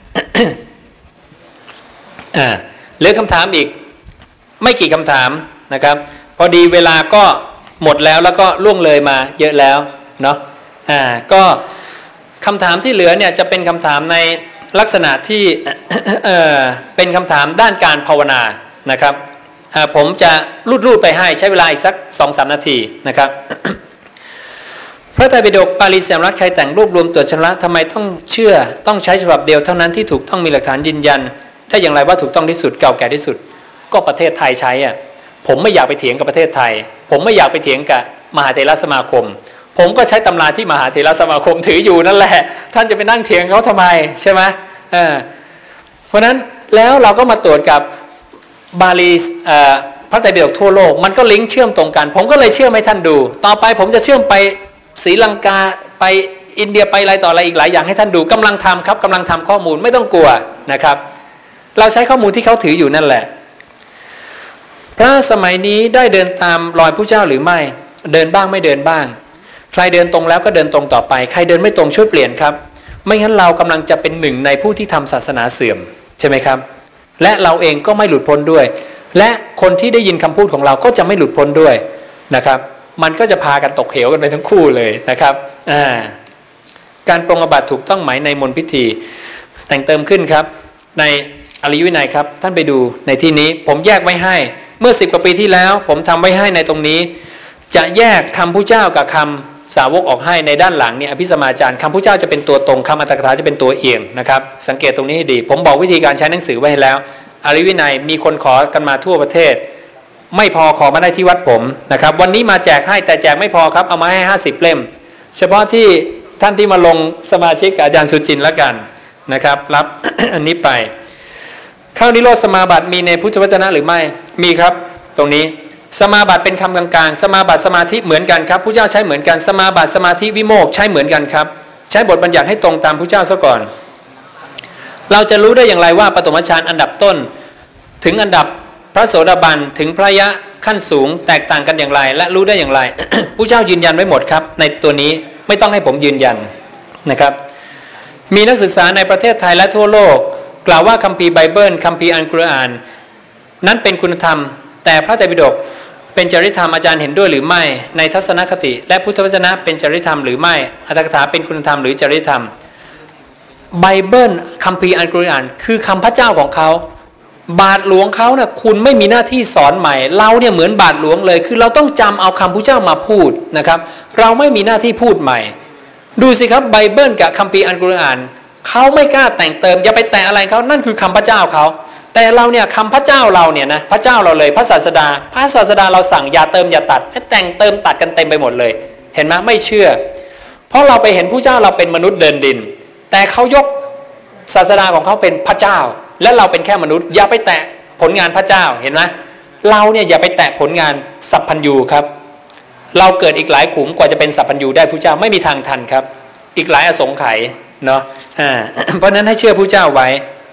อ่าเหลือคำถามอีกไม่กี่คำถามนะครับพอดีเวลาก็หมดแล้วแล้วก็ล่วงเลยมาเยอะแล้วเนาะอ่าก็คำถามที่เหลือเนี่ยจะเป็นคำถามในลักษณะที่ เอ่อเป็นคำถามด้านการภาวนานะครับอ่าผมจะลูดๆไปให้ใช้เวลาอีกสัก สองถึงสาม นาทีนะครับ พระไตรปิฎกปาลีสามรัฐใครแต่งรวบรวมตรวจชำระทำไมต้องเชื่อต้องใช้ฉบับเดียวเท่านั้นที่ถูกต้องมีหลักฐานยืนยันได้อย่างไรว่าถูกต้องที่สุดเก่าแก่ที่สุดก็ประเทศไทยใช้อ่ะผมไม่อยากไปเถียงกับประเทศไทยผมไม่อยากไปเถียงกับมหาเถรสมาคมผมก็ใช้ตำราที่มหาเถรสมาคมถืออยู่นั่นแหละท่านจะไปนั่งเถียงเขาทำไมใช่ไหมเออเพราะนั้นแล้วเราก็มาตรวจกับบาลีพระไตรปิฎกทั่วโลกมันก็ลิงก์เชื่อมตรงกันผมก็เลยเชื่อมให้ท่านดูต่อไปผมจะเชื่อมไปศรีลังกาไปอินเดียไปอะไรต่ออะไรอีกหลายอย่างให้ท่านดูกำลังทำครับกำลังทำข้อมูลไม่ต้องกลัวนะครับเราใช้ข้อมูลที่เขาถืออยู่นั่นแหละพระสมัยนี้ได้เดินตามรอยผู้เจ้าหรือไม่เดินบ้างไม่เดินบ้างใครเดินตรงแล้วก็เดินตรงต่อไปใครเดินไม่ตรงช่วยเปลี่ยนครับไม่งั้นเรากำลังจะเป็นหนึ่งในผู้ที่ทำศาสนาเสื่อมใช่ไหมครับและเราเองก็ไม่หลุดพ้นด้วยและคนที่ได้ยินคำพูดของเราก็จะไม่หลุดพ้นด้วยนะครับมันก็จะพากันตกเหวกันไปทั้งคู่เลยนะครับอ่าการปรงอาบัติถูกต้องไหมในมนต์พิธีแต่งเติมขึ้นครับในอริยวินัยครับท่านไปดูในที่นี้ผมแยกไว้ให้เมื่อสิบกว่าปีที่แล้วผมทำไว้ให้ในตรงนี้จะแยกคำพระเจ้ากับคำสาวกออกให้ในด้านหลังเนี่ยอภิสมาจารย์คำพระเจ้าจะเป็นตัวตรงคำอัตถกถาจะเป็นตัวเอียงนะครับสังเกตตรงนี้ให้ดีผมบอกวิธีการใช้หนังสือไว้ให้แล้วอริยวินัยมีคนขอกันมาทั่วประเทศไม่พอขอมาได้ที่วัดผมนะครับวันนี้มาแจกให้แต่แจกไม่พอครับเอามาให้ห้าสิบเล่มเฉพาะที่ท่านที่มาลงสมาชิกอาจารย์สุจินต์แล้วกันนะครับรับ อันนี้ไปเข้านิโรธสมาบัติมีในพุทธวจนะหรือไม่มีครับตรงนี้สมาบัติเป็นคำกลางๆสมาบัติสมาธิเหมือนกันครับพระเจ้าใช้เหมือนกันสมาบัติสมาธิวิโมกข์ใช้เหมือนกันครับใช้บทบัญญัติให้ตรงตามพระเจ้าซะก่อนเราจะรู้ได้อย่างไรว่าปฐมฌานอันดับต้นถึงอันดับพระโสดาบันถึงพระยะขั้นสูงแตกต่างกันอย่างไรและรู้ได้อย่างไร พระเจ้ายืนยันไว้หมดครับในตัวนี้ไม่ต้องให้ผมยืนยันนะครับมีนักศึกษาในประเทศไทยและทั่วโลกกล่าวว่าคัมภีร์ไบเบิลคัมภีร์อัลกุรอานนั้นเป็นคุณธรรมแต่พระไตรปิฎกเป็นจริยธรรมอาจารย์เห็นด้วยหรือไม่ในทัศนคติและพุทธวจนะเป็นจริยธรรมหรือไม่อัตถกถาเป็นคุณธรรมหรือจริยธรรมไบเบิลคัมภีร์อัลกุรอานคือคำพระเจ้าของเขาบาทหลวงเขาเนี่ยคุณไม่มีหน้าที่สอนใหม่เราเนี่ยเหมือนบาทหลวงเลยคือเราต้องจำเอาคำพระเจ้ามาพูดนะครับเราไม่มีหน้าที่พูดใหม่ดูสิครับไบเบิลกับคัมภีร์อัลกุรอานเขาไม่กล้าแต่งเติมอย่าไปแตะอะไรเขานั่นคือคำพระเจ้าเขาแต่เราเนี่ยคำพระเจ้าเราเนี่ยนะพระเจ้าเราเลยพระศาสดาพระศาสดาเราสั่งอย่าเติมอย่าตัดให้แต่งเติมตัดกันเต็มไปหมดเลยเห็นไหมไม่เชื่อเพราะเราไปเห็นผู้เจ้าเราเป็นมนุษย์เดินดินแต่เขายกศาสดาของเขาเป็นพระเจ้าและเราเป็นแค่มนุษย์อย่าไปแตะผลงานพระเจ้าเห็นไหมเราเนี่ยอย่าไปแตะผลงานสัพพัญญูครับเราเกิดอีกหลายขุมกว่าจะเป็นสัพพัญญูได้ผู้เจ้าไม่มีทางทันครับอีกหลายอสงไขยเนาะอ่า เพราะนั้นให้เชื่อผู้เจ้าไว้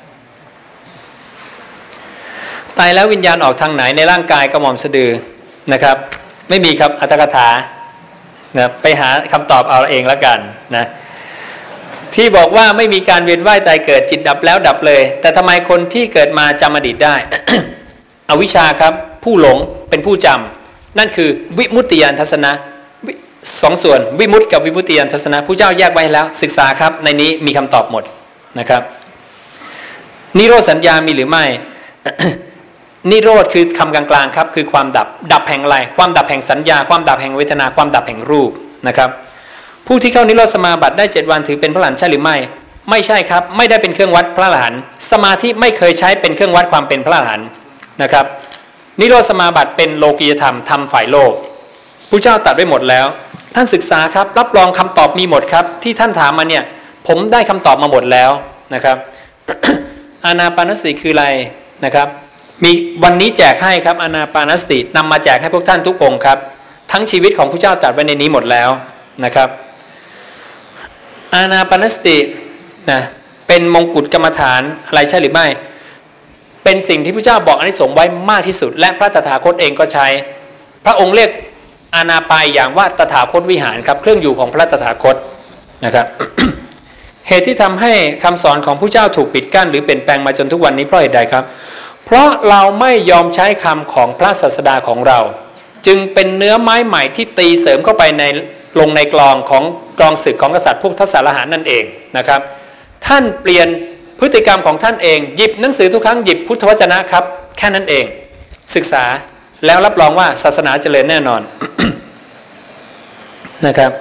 ตายแล้ววิญญาณออกทางไหนในร่างกายกระหม่อมสะดือนะครับไม่มีครับอัตถกถานะไปหาคำตอบเอาเองแล้วกันนะที่บอกว่าไม่มีการเวียนว่ายตายเกิดจิตดับแล้วดับเลยแต่ทำไมคนที่เกิดมาจำอดีตได้ อวิชชาครับผู้หลงเป็นผู้จำนั่นคือวิมุตติญาณทัศนะสองส่วนวิมุตติกับวิมุตติญาณทัศนะผู้เจ้าแยกไว้แล้วศึกษาครับในนี้มีคำตอบหมดนะครับนิโรธสัญญามีหรือไม่ นิโรธคือคำกลางๆครับคือความดับดับแห่งอะไรความดับแห่งสัญญาความดับแห่งเวทนาความดับแห่งรูปนะครับผู้ที่เข้านิโรธสมาบัติได้เจ็ดวันถือเป็นพระอรหันต์ใช่หรือไม่ไม่ใช่ครับไม่ได้เป็นเครื่องวัดพระอรหันต์สมาธิไม่เคยใช้เป็นเครื่องวัดความเป็นพระอรหันต์นะครับนิโรธสมาบัติเป็นโลกียธรรมธรรมฝ่ายโลกผู้เจ้าตรัสไว้หมดแล้วท่านศึกษาครับรับรองคำตอบมีหมดครับที่ท่านถามมาเนี่ยผมได้คำตอบมาหมดแล้วนะครับ อานาปานสติคืออะไรนะครับมีวันนี้แจกให้ครับอานาปานสตินำมาแจกให้พวกท่านทุกองค์ครับทั้งชีวิตของผู้เจ้าตรัสไว้ในนี้หมดแล้วนะครับอานาปานสตินะเป็นมงกุฎกรรมฐานอะไรใช่หรือไม่เป็นสิ่งที่พระเจ้าบอกอานิสงส์ไว้มากที่สุดและพระตถาคตเองก็ใช้พระองค์เรียกอานาปายอย่างว่าตถาคตวิหารครับเครื่องอยู่ของพระตถาคตนะครับ เหตุที่ทำให้คำสอนของผู้เจ้าถูกปิดกั้นหรือเปลี่ยนแปลงมาจนทุกวันนี้เพราะเหตุใดครับเพราะเราไม่ยอมใช้คำของพระศาสดาของเราจึงเป็นเนื้อไม้ใหม่ที่ตีเสริมเข้าไปในลงในกลองของกลองศึกของกษัตริย์พวกทศรหารนั่นเองนะครับท่านเปลี่ยนพฤติกรรมของท่านเองหยิบหนังสือทุกครั้งหยิบพุทธวจนะครับแค่นั้นเองศึกษาแล้วรับรองว่าศาสนาเจริญแน่นอน นะครับ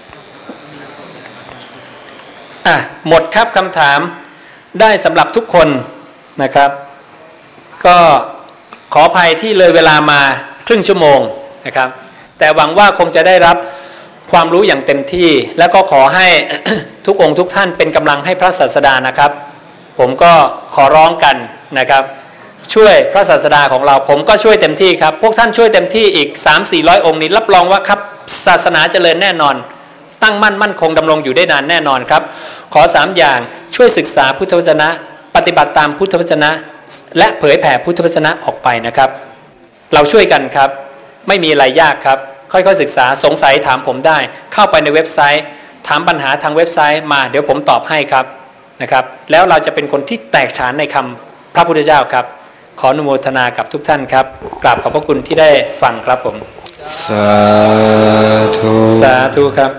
อ่ะหมดครับคำถามได้สำหรับทุกคนนะครับก็ขออภัยที่เลยเวลามาครึ่งชั่วโมงนะครับแต่หวังว่าคงจะได้รับความรู้อย่างเต็มที่แล้วก็ขอให้ ทุกองค์ทุกท่านเป็นกำลังให้พระศาสดานะครับผมก็ขอร้องกันนะครับช่วยพระศาสดาของเราผมก็ช่วยเต็มที่ครับพวกท่านช่วยเต็มที่อีก สามถึงสี่ร้อย องค์นี้รับรองว่าครับศาสนาเจริญแน่นอนตั้งมั่นมั่นคงดำรงอยู่ได้นานแน่นอนครับขอสามอย่างช่วยศึกษาพุทธวจนะปฏิบัติตามพุทธวจนะและเผยแผ่พุทธวจนะออกไปนะครับเราช่วยกันครับไม่มีอะไรยากครับค่อยๆศึกษาสงสัยถามผมได้เข้าไปในเว็บไซต์ถามปัญหาทางเว็บไซต์มาเดี๋ยวผมตอบให้ครับนะครับแล้วเราจะเป็นคนที่แตกฉานในคำพระพุทธเจ้าครับขออนุโมทนากับทุกท่านครับกราบขอบพระคุณที่ได้ฟังครับผมสาธุสาธุครับ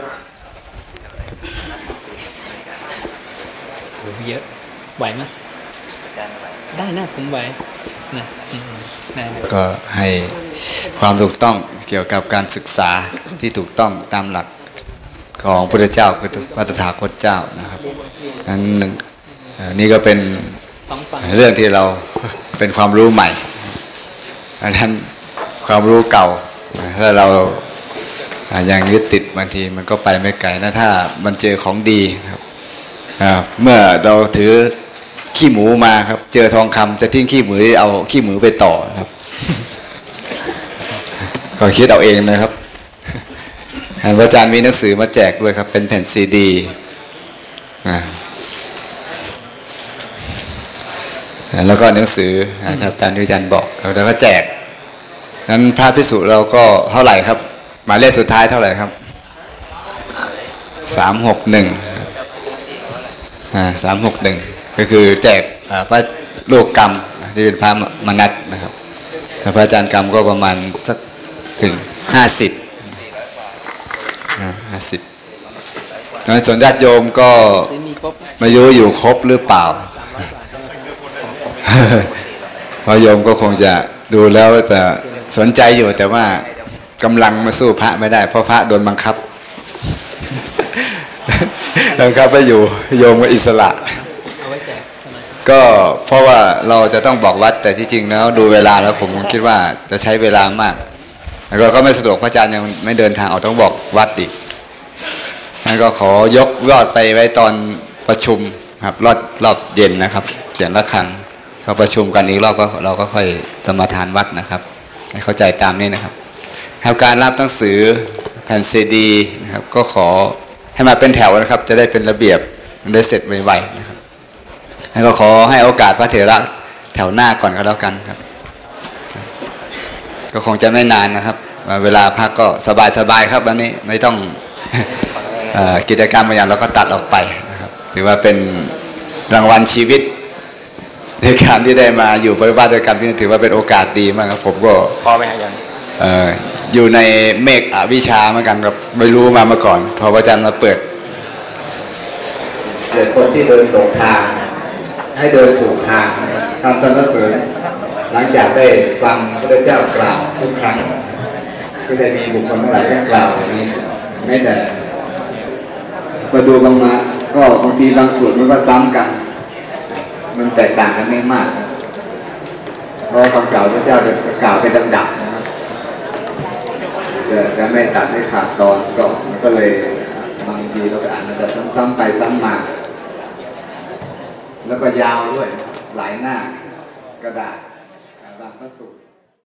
เยอะไหวไหมได้นะผมไหวนะก็ให้ความถูกต้องเกี่ยวกับการศึกษาที่ถูกต้องตามหลักของพระพุทธเจ้าคือพระตถาคตเจ้านะครับนั้นนี่ก็เป็นเรื่องที่เราเป็นความรู้ใหม่อันนั้นความรู้เก่าถ้าเรายังยึดติดบางทีมันก็ไปไม่ไกลนะถ้ามันเจอของดีครับเมื่อเราถือขี้หมูมาครับเจอทองคำจะทิ้งขี้หมูเอาขี้หมูไปต่อครับ ก็คิดเอาเองนะครับพระอาจารย์มีหนังสือมาแจกด้วยครับเป็นแผ่นซีดีแล้วก็หนังสือนะครับตามที่อาจารย์บอกแล้วก็แจกนั้นพระภิกษุเราก็เท่าไหร่ครับหมายเลขสุดท้ายเท่าไหร่ครับสามหกหนึ่งสามหกหนึ่งก็คือแจกพระโลกกรรมที่เป็นพระมนัสนะครับถ้าพระอาจารย์กรรมก็ประมาณสักถึงห้าสิบห้าสิบส่วนญาติโยมก็ไม่รู้อยู่ครบหรือเปล่าพระโยมก็คงจะดูแล้วแต่สนใจอยู่แต่ว่ากำลังมาสู้พระไม่ได้เพราะพระโดนบังคับบังคับไปอยู่โยมกับอิสระก็เพราะว่าเราจะต้องบอกวัดแต่ที่จริงแล้วดูเวลาแล้วผมคิดว่าจะใช้เวลามากแล้วก็ไม่สะดวกพระอาจารย์ยังไม่เดินทางออกต้องบอกวัดอีกงั้นก็ขอยกยอดไปไว้ตอนประชุมครับรอบรอบเย็นนะครับเสียงระฆังพอประชุมกันอีกรอบก็เราก็ค่อยสมาทานวัดนะครับให้เข้าใจตามนี้นะครับครับการรับหนังสือแผ่นซีดีนะครับก็ขอให้มาเป็นแถวนะครับจะได้เป็นระเบียบได้เสร็จไวๆนะครับแล้วก็ขอให้โอกาสพระเถระแถวหน้าก่อนก็แล้วกันครับก็คงจะไม่นานนะครับเวลาพักก็สบายๆครับวันนี้ไม่ต้อง กิจกรรมบางอย่างเราก็ตัดออกไปนะครับถือว่าเป็นรางวัลชีวิตในการที่ได้มาอยู่ปฏิบัติด้วยกันที่ถือว่าเป็นโอกาสดีมากครับผมก็พอไหมครับยังอยู่ในเมฆอวิชชาเหมือนกันครับไม่รู้มาเมื่อก่อนพอพระอาจารย์มาเปิดเด็กคนที่เดินตรงทางให้เดินถูกทางทำสรรเสริญหลังจากได้ฟังพระเจ้ากล่าวทุกครั้งก็ได้มีบุคคลทั้งหลายกล่าวอย่างนี้แม้แต่มาดูบางมาก็บางทีบางส่วนมันก็ซ้ำกันมันแตกต่างกันไม่มากเพราะคำกล่าวพระเจ้าจะกล่าวเป็นลำดับนะครับจะไม่ตัดไม่ขาดตอนก็มันก็เลยบางทีเราอ่านมันจะซ้ำๆไปซ้ำมาแล้วก็ยาวด้วยหลายหน้ากระดาษบางพระสูตร